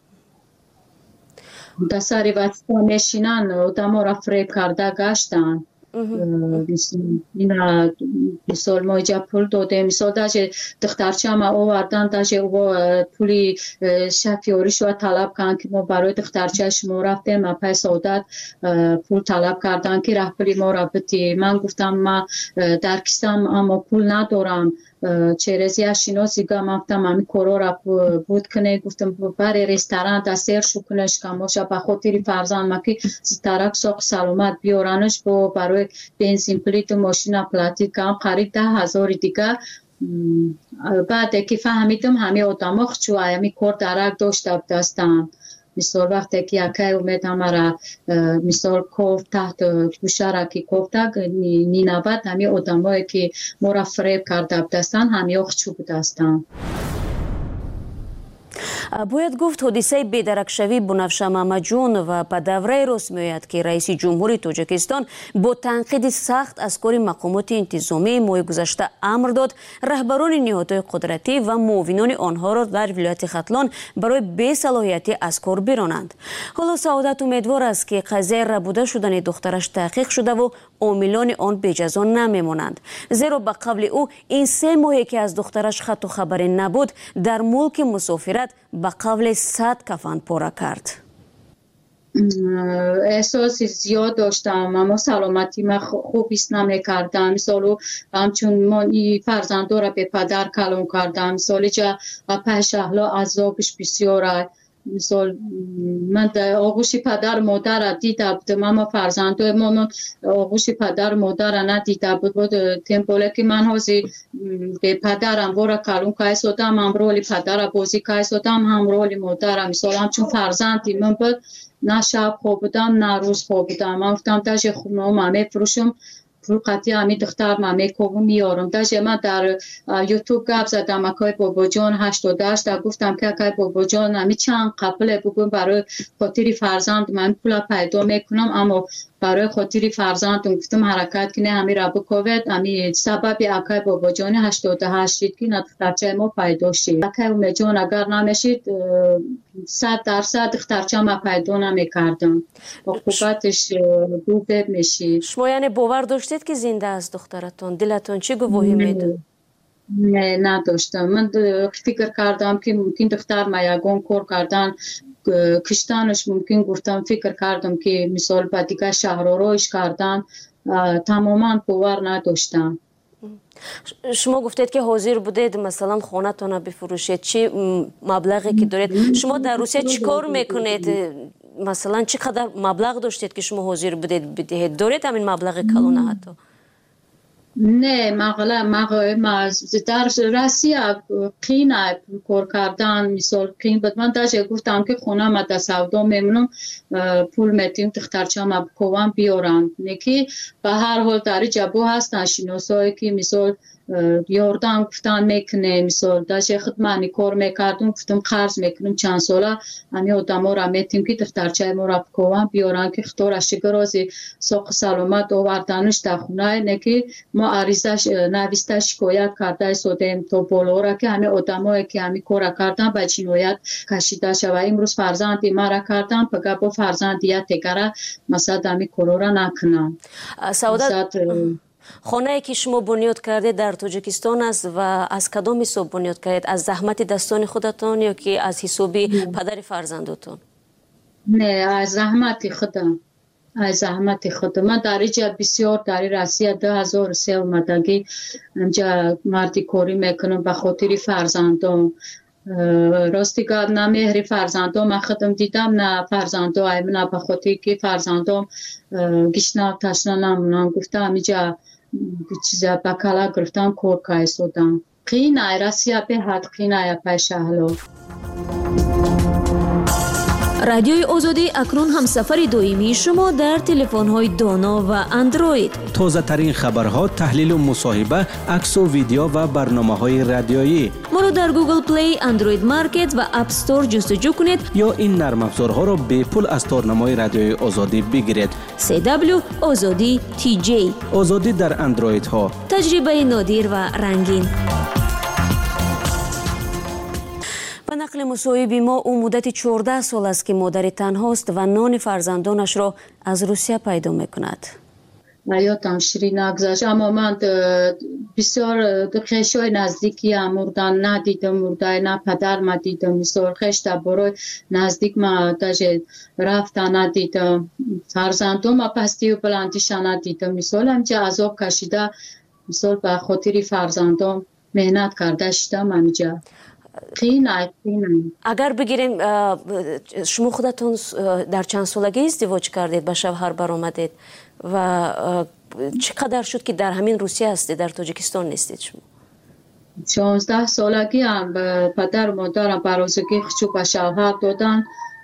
دساری وقتا میشینن آدم را فریب کرده گشتن این را مثال ما اینجا پول داده مثال داشته دخترچه ما آوردن داشته او پولی شفیاری شو طلب کردن که ما برای دخترچه شما رفتیم ما پس عادت پول طلب کردن که راه پولی ما را بدی. من گفتم ما در کیسم اما پول ندارم چرزی اشیناسی گم افتم همی کارا را بود کنه گفتم برای رستوران دستیر شو کنش کم باشه به خاطر فرزند ما که ترک ساق سلامت بیارنش با برای بنزین پلیت ماشین پلاتی کم قریب ده هزار دیگه. بعد که فهمیدم همه آدم ها خچو همی کار درک داشته دستم مثال وقتی که یکی اومد همه مثال کوف تحت گوشه را که کوفته نینوت همی آدم هایی که ما را فریب کرده دستن همی اخچو بدستن. باید گفت حادثه بی‌درکشوی بنفشه محمدجون و به دوره راست می‌آید که رئیس جمهوری تاجیکستان با تنقید سخت از کار مقامات انتظامی ماه گذشته امر داد رهبران نهادهای قدرتی و معاونان آنها را در ولایت ختلان برای بی‌صلاحیتی از کار برانند. حالا سعادت امیدوار است که قضیه ربوده شدن دخترش تحقیق شده و عاملان آن به جزا نمیمانند، زیرا به قول او این سه ماهی که از دخترش خط و خبری نبود در ملک مسافرت به قول صد کفن پاره کرد. احساس زیاد داشتم اما سلامتی من خوب ایست نمیکردم. مثلا همچون من این فرزنده را به پدر کلام کردم، مثلا جا پش اهلا عذابش بسیاره. مثال من در آغوش پدر مادر را دیده بودم اما فرزنده من آغوش پدر مادر را ندیده بود. بود تمپوله که من حاضی به پدرم بارا کلون که ایستادم، هم رول پدر بازی که ایستادم، هم رول مادرم. مثال همچون فرزندی من بود، نه شب خواب بودم نه روز خواب بودم. من گفتم داشت خونه هم همه فروشم پول قطعی همی دختر من میکوبم میارم. داشت من در یوتیوب گپ زدم اکای بابا جان هشتاد و هشت گفتم که اکای بابا جان همی چند قبله بگم برای خاطر فرزند من پول پیدا میکنم، اما برای خاطر فرزندم گفتم حرکت کنه همی را بکوید. همی سبب اکای بابا جان هشتاد و هشت که دخترچه ما پیدا شد. اکای ام جان اگر نمیشید صد درصد دخترچه ما پیدا نمیکردم. عقوبتش دو بب میشید. شما یعنی باور داشتید که زنده است دخترتون؟ دلتون چی گواهی میده؟ نه نداشتم. من فکر کردم که ممکن دختر ما یگان کار کردن کشتنش، ممکن گفتم فکر کردم که مثال با دیگه شهرارایش کردن. تماما باور نداشتم. شما گفتید که حاضر بودید مثلا خانه تون بفروشید، چی مبلغی که دارید؟ شما در روسیه چی کار میکنید؟ مثلا چقدر مبلغ داشتید که شما حاضر بودید بدهید؟ دارید همین مبلغ کلونه حتی؟ نه مغلا مغلا در روسیه قین کار کردن مثال قین بود. من داشت گفتم که خونه ما در سودا میمونم، پول میتیم دخترچه ما بکوان بیارن. نکی به هر حال در جبو هستن شناسایی که مثال یاردم گفتن میکنه. مثال داشت خدمانی کار میکردم، گفتم قرض میکنم چند ساله همی آدم ها را میتیم که دخترچه ما را بکوان بیارن که خطور شگرازی ساق سلامت آوردنش در خونه. نکی ما عریضش نویسته شکایت کرده سودیم تا بالا را که همه آدم هایی که همی کار کردن به جنایت کشیده شد. و امروز فرزندی ما را کردن پگه با فرزندیت دیگره مثلا همی کار را نکنن. سعادت خانه ای که شما بنیاد کرده در تاجیکستان است و از کدام حساب بنیاد کردید؟ از زحمت دستان خودتان یا که از حساب پدر فرزندتون؟ نه از زحمت خودم. از زحمت خودم. من در اینجا بسیار در روسیه دو هزار و سه اومدگی اینجا مردی کاری میکنم به خاطر فرزندم. راستی که نه مهر فرزندم من خودم دیدم نه فرزندم ایمنا به خاطر که فرزندم گشنه تشنه نمونم. گفتم اینجا چیزا بکلا گرفتم کار که ایستادم. قینه روسیه به حد قینه پیش اهلا. رادیوی آزادی اکنون همسفر دائمی شما در تلفن‌های دانا و اندروید. تازه ترین خبرها، تحلیل و مصاحبه، عکس و ویدیو و برنامه‌های رادیویی. ما رو در گوگل پلی، اندروید مارکت و اپ استور جستجو کنید یا این نرم افزارها را به پول از تارنمای رادیوی آزادی بگیرید. سی دبلیو آزادی تی جی. آزادی در اندروید ها. تجربه نادر و رنگین. به نقل مصاحب ما او مدت چهارده سال است که مادر تنهاست و نان فرزندانش را از روسیه پیدا میکند. حیاتم شیرین نگذشت، اما من بسیار خیشای نزدیکی هم مردن ندیدم. مرده نه پدر ما دیدم. مثال خیش برای نزدیک ما داشت رفتن ندیدم. فرزندم ما پستی و بلندیش ندیدم. مثال همچه عذاب کشیده مثال به خاطر فرزندم مهنت کرده شدم همجا. خیلی خیلی. اگر بگیریم شما خودتون در چند سالگی ازدواج کردید، به شوهر برآمدید و چقدر شد که در همین روسیه هستید، در تاجیکستان نیستید شما؟ شانزده سالگی هم به پدر مادرم برازگی خچو به شوهر دادن.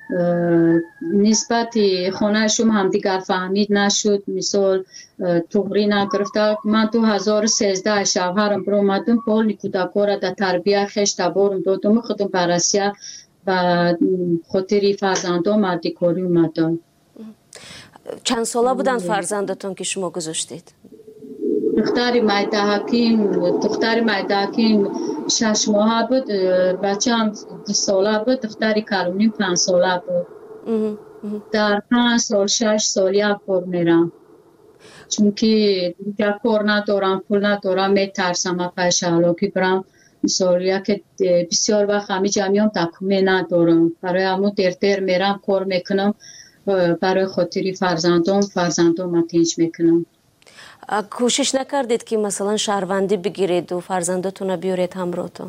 نسبتی خانه شما هم دیگر فهمید نشد. مثال توغری نگرفته. من دو هزار و سیزده شوهرم برآمدم پول نیکودکو را در تربیه خش تبارم دادم. خودم براسیه و خاطری فرزندان مردی کاری اومدن. چند ساله بودن فرزندتون که شما گذاشتید؟ دختری مایده حکیم دختری مایده حکیم شش ماه بود، بچه هم دو ساله بود، دختری کلونیم پنج ساله بود. در پنج سال شش سال یک بار میرم، چون که یک کار ندارم، پول ندارم، میترسم پیش علاقی برم. مثال یک بسیار وقت همی جمعیم تکمی ندارم، برای همون دیر دیر میرم کار میکنم، برای خاطری فرزندان فرزندان تنج میکنم. کوشش نکردید که مثلا شهروندی بگیرید و فرزندتون بیارید همراهتون؟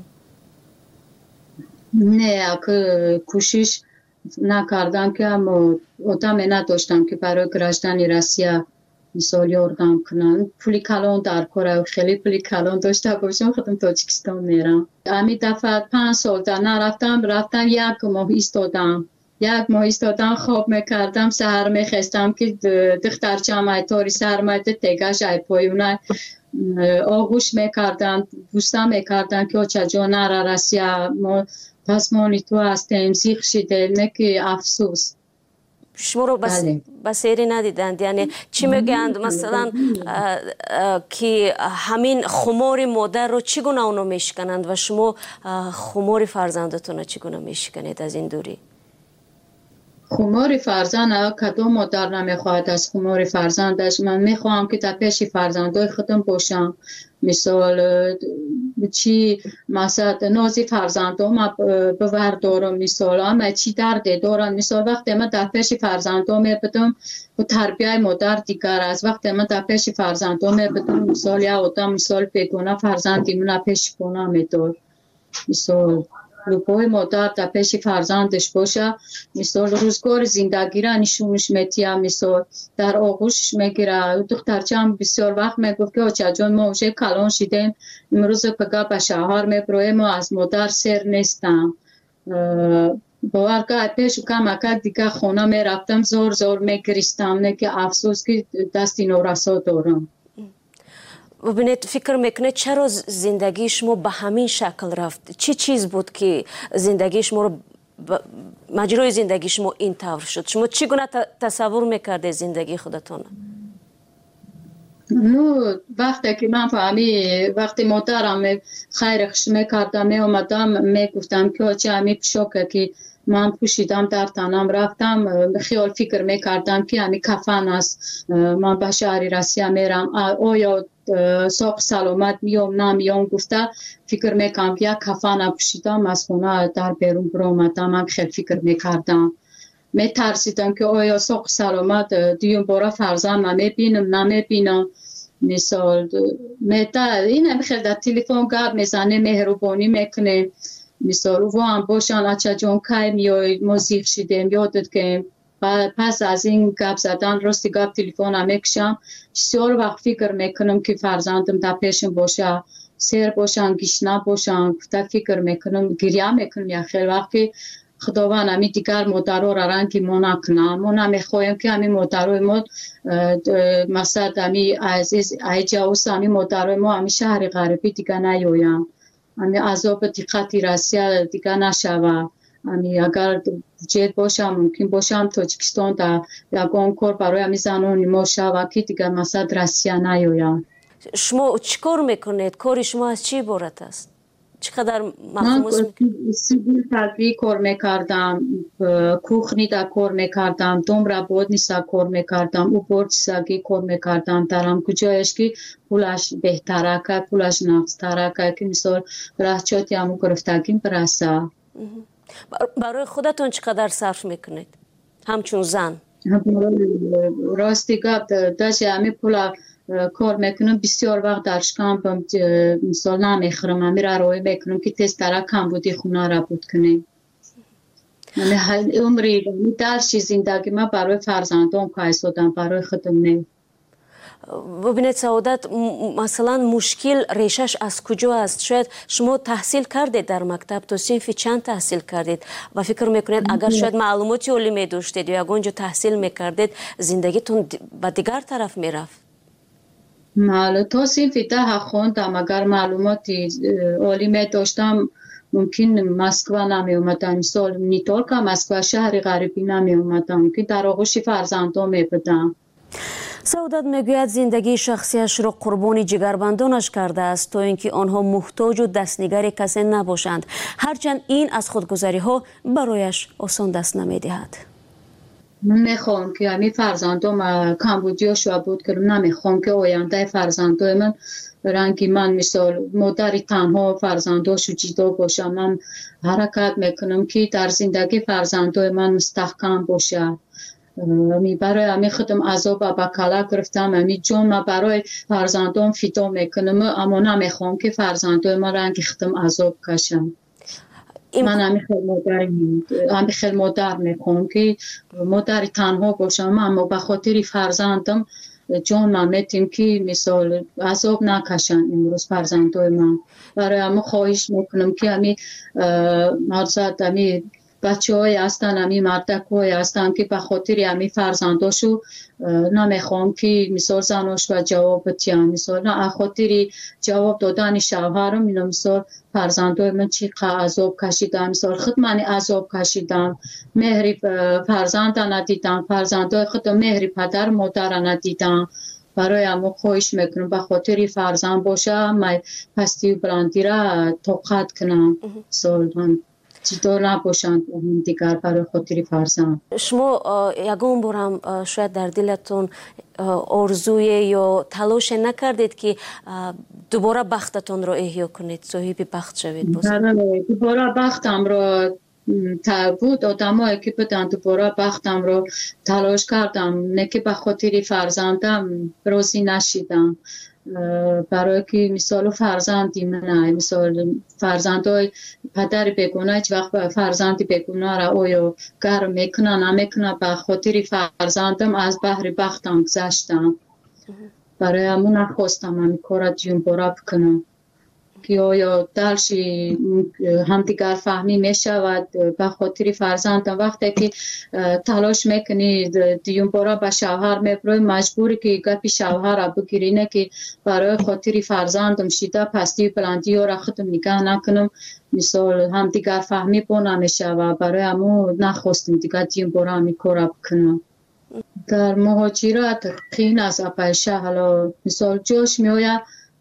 نه، کوشش نکردم که اما آدم نداشتم که برای گرفتن روسیه مثال یاردم کنن. پولی کلان در کار، خیلی پولی کلان داشته باشم خودم تاجیکستان میرم. امی دفعه پنج سال در نرفتم، رفتم یک ماه ایستادم. یک ماه ایستادم خواب میکردم، سهر میخستم که دختر جمعی تاری سهر میده تگش ای پایونه آغوش میکردن، بوسته میکردن که اوچه جا نره رسیه، ما پس مانی تو هستیم، زیخ شده نکی افسوس. شما رو بس بسیاری ندیدند، یعنی چی میگند مثلا که همین خمار مادر رو چگونه اونو میشکنند و شما خمار فرزندتون رو چگونه میشکنید از این دوری؟ خمار فرزند کدام مادر نمیخواهد از خمار فرزندش. من میخواهم که در پیش فرزندای خودم باشم. مثال چی مثلا نازی فرزندام بوردارم، مثال اما چی درد دارم، مثال وقتی من در پیش فرزندام میبدم و تربیه مادر دیگر است. وقتی من در پیش فرزندام میبدم مثال یا آدم مثال بگونه فرزندی من پیش کنم میدار، مثال لپای مادر در پیش فرزندش باشه، مثال روزگار زندگی را نشونش میتیم، مثال در آغوش میگیره. دخترچه هم بسیار وقت میگفت که آچه جان ما اوشه کلان شدیم، امروز پگه به شهر میبرویم و از مادر سر نیستم. باور که پیش کم اکک دیگه خونه میرفتم زور زور میگریستم، نه که افسوس که دستی نورسا دارم. ببینید فکر میکنید چرا زندگی شما به همین شکل رفت؟ چی چیز بود که زندگی شما رو ب... مجرای زندگی شما این طور شد؟ شما چگونه تصور میکرده زندگی خودتون؟ نو وقتی که من فهمی وقتی مادرم خیرش میکردم می اومدم میگفتم که چه همی پشاکه که من پوشیدم در تنم رفتم، خیال فکر میکردم که همی کفن است، من به شهری رسیه میرم، آیا ساق سلامت میام نمیام. گفته فکر میکنم که یک کفن پوشیدم از خونه در بیرون برآمدم. من خیلی فکر میکردم، میترسیدم که آیا ساق سلامت دیون باره فرزند نمیبینم نمیبینم. مثال میتا این خیلی در تلفن گپ میزنه، مهربانی میکنه، مثال و هم باشن اچه جان که میای موزیق شدیم یادت که پس از این گپ زدن راستی گپ تلفن هم میکشم، بسیار وقت فکر میکنم که فرزندم در پیشم باشه، سیر باشن گشنه باشن، فکر میکنم گریه میکنم. یا خیلی وقتی خداوند همی دیگر مادرها را رنگی ما نکنم، ما نمیخوایم که همی مادرهای ما مثلا همی عزیز ای جاوس همی مادرهای ما همی شهر غربی دیگر نیایم، همی عذاب دقتی رسیه دیگر نشوه. همی اگر جد باشم ممکن باشم تاجیکستان در یگان کار برای همی زنان ما شوه که دیگر مثلا رسیه نیایم. شما چی کار میکنید؟ کاری شما از چی عبارت است؟ چقدر من سیبیل تدوی کار میکردم، کوخنی در کار میکردم، دوم را بود نیسا کار میکردم، او برد ساگی کار میکردم. درم کجایش که پولش بهتره که پولش نفستره که که مثال رهچاتی همو گرفتگیم برسه. برای خودتون چقدر صرف میکنید؟ همچون زن؟ راستی گفت داشت همه پولا کار میکنم، بسیار وقت درش کم مثال نمیخورم، همی را روی میکنم که تست داره کم بودی خونه را بود کنیم. عمری درشی زندگی ما برای فرزندان که ایستادم، برای خودم نیم. ببینید سعادت، مثلا مشکل ریشش از کجا است؟ شاید شما تحصیل کردید در مکتب، تو صنف چند تحصیل کردید و فکر میکنید اگر شاید معلوماتی عالی می داشتید یا اونجا تحصیل میکردید زندگیتون به دیگر طرف میرفت؟ معلوم تا صنف ده خوندم، اگر معلوماتی عالی می داشتم ممکن مسکو نمی اومدم مثال نیتورک مسکو شهر غریبی نمی اومدم که در آغوش فرزندان می بودم. سعادت میگوید زندگی شخصیش را قربانی جگربندانش کرده است تا اینکه آنها محتاج و دستنگر کسی نباشند، هرچند این از خودگذری ها برایش آسان دست نمیدهد. من میخوام که همین فرزندام کمبودیا شو بود که نمیخوام که آینده فرزندای من رنگی من مثال مادری تنها فرزنداشو جدا باشم. من حرکت میکنم که در زندگی فرزندای من مستحکم باشه. می برای همی خودم عذاب و بکلا گرفتم، همی جون ما برای فرزندان فدا میکنم، اما نمیخوام که فرزندان ما رنگ خودم عذاب کشم. من همی خیلی مادر همی خیلی مادر میخوام که مادر تنها باشم، اما به خاطر فرزندم جون ما میتیم که مثال عذاب نکشن امروز فرزندان من. برای همه خواهش میکنم که همی مرزد همی بچه های هستن، همی مردک های هستن که به خاطر همی فرزنداشو نمیخوام که مثال زناش و جواب بتیم، مثال نه خاطر جواب دادن شوهرم اینا مثال فرزندای من چقدر عذاب کشیدم، مثال خود من عذاب کشیدم، مهری فرزند ندیدم، فرزندای خود مهری پدر مادر ندیدم. برای همه خواهش میکنم به خاطر فرزند باشه من پستی و بلندی را توقت کنم، مثال من جدا نباشند اون دیگر برای خاطر فرزند. شما یگان بار هم شاید در دلتون آرزوی یا تلاش نکردید که دوباره بختتون رو احیا کنید، صاحب بخت شوید؟ دوباره بختم رو بود آدمایی که بدن دوباره بختم رو تلاش کردم، نه که به خاطر فرزندم راضی نشیدم. برای که مثال فرزندی من مثال فرزندای پدر بگونه هیچ وقت فرزندی بگونه را اویا گرم میکنه نمیکنه، به خاطر فرزندم از بحر بختم گذشتم. برای همون نخواستم همین کار جون برا بکنم که آیا درشی همدیگر فهمی می شود به خاطر فرزندم. وقتی که تلاش میکنی دیون بارا به شوهر میبروی مجبوری که گپی شوهر را بگیری، نه که برای خاطر فرزندم شیده پستی بلندی را خودم نگاه نکنم، مثال همدیگر فهمی با نمیشه و برای همون نخواستم دیگر دیون بارا همی کار بکنم. در مهاجرت قین از اپایشه حالا مثال جاش میآید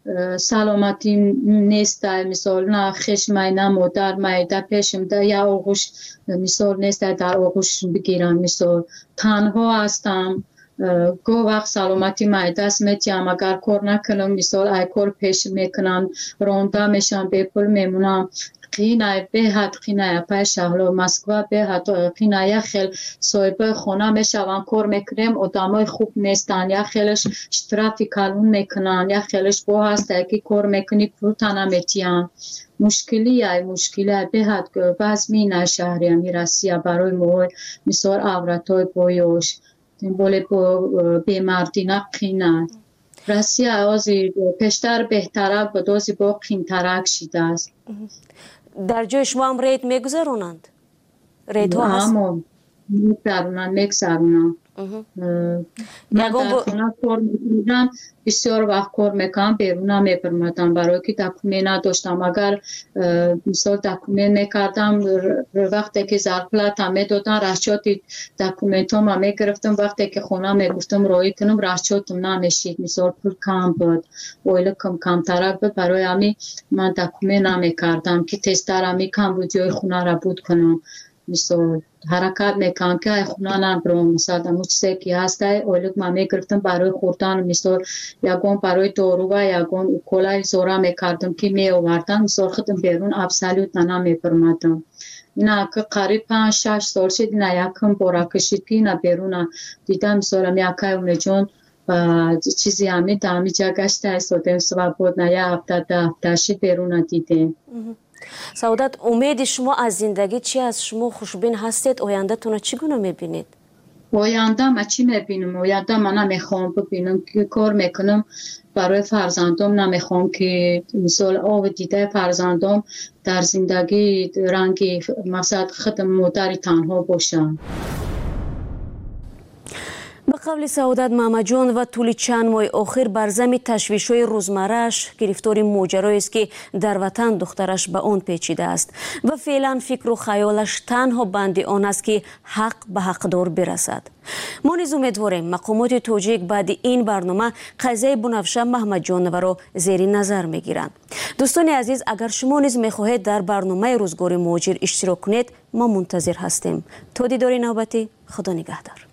سلامتی نیست، مثال نه خشم نه مادر مایده پیشم ده یا آغوش مثال نیست در آغوش بگیرم، مثال تنها هستم گو وقت سلامتی مایده است میتیم اگر کار نکنم مثال ای کار پیش میکنم رونده میشم به پول میمونم. قینه به حد قینه پیش حالا مسکو به حد قینه یا خیل صاحب خونه میشون کار میکنیم آدمای خوب نیستن، یا خیلش اشتراطی کلون میکنن، یا خیلش با هسته که کار میکنی پول تنمیتیم. مشکلی یا مشکلی به حد وزمی نه شهری همی رسیه برای موی مثال عورتای بایوش بوله با بیمردی نه قینه رسیه آزی پیشتر بهتره با دوزی با قینترک شیده است. در جای شما هم رید میگذرونند؟ رید ها هست؟ همون میگذرونند میگذرونند. من در خونه کار میکنم بسیار وقت کار میکنم بیرون میپرمدم برای که دکومه نداشتم. اگر مثال دکومه میکردم وقتی که زرپلت هم میدادن رشچاتی دکومنت هم میگرفتم، وقتی که خونه میگفتم رایی کنم رشچاتم نمیشید، مثال پول کم بود اویل کم کم ترک بود، برای همی من دکومه نمیکردم که تستر همی کم بود جای خونه را بود کنم. مثال حرکت میکنم که خونه نبرم، مثلا دموچ سکی هسته اولیک من میگرفتم برای خوردن، مثال یکون برای دارو و یکون اوکولای زورا میکردم که می آوردن، مثال خودم بیرون ابسلیوت ننا میپرمدم. اینا که قریب پنج شش سال شد اینا یکم بارا کشید که اینا بیرون دیدم، مثال هم یکی اونه جون و چیزی همی دامی جا گشته ایستادیم سوا بود نه یه هفته ده هفته شد بیرون دیدیم. سعادت امید شما از زندگی چی از شما خوشبین هستید؟ آینده تون چگونه میبینید؟ آینده ما چی میبینم؟ آینده من نمیخوام ببینم که کار میکنم برای فرزندم، نمیخوام که مثال آب دیده فرزندم در زندگی رنگی مثلا خودم مادر تنها باشم. به قول سعادت محمدجان و طول چند ماه آخر بر ضمن تشویش‌های روزمره‌اش گرفتار ماجرایی است که در وطن دخترش به آن پیچیده است و فعلا فکر و خیالش تنها بند آن است که حق به حقدار برسد. ما نیز امیدواریم مقامات تاجیک بعد این برنامه قضیه بنفشه محمدجانова را زیر نظر میگیرند. دوستان عزیز، اگر شما نیز میخواهید در برنامه روزگار مهاجر اشتراک کنید، ما منتظر هستیم. تا دیدار نوبتی، خدا نگهدار.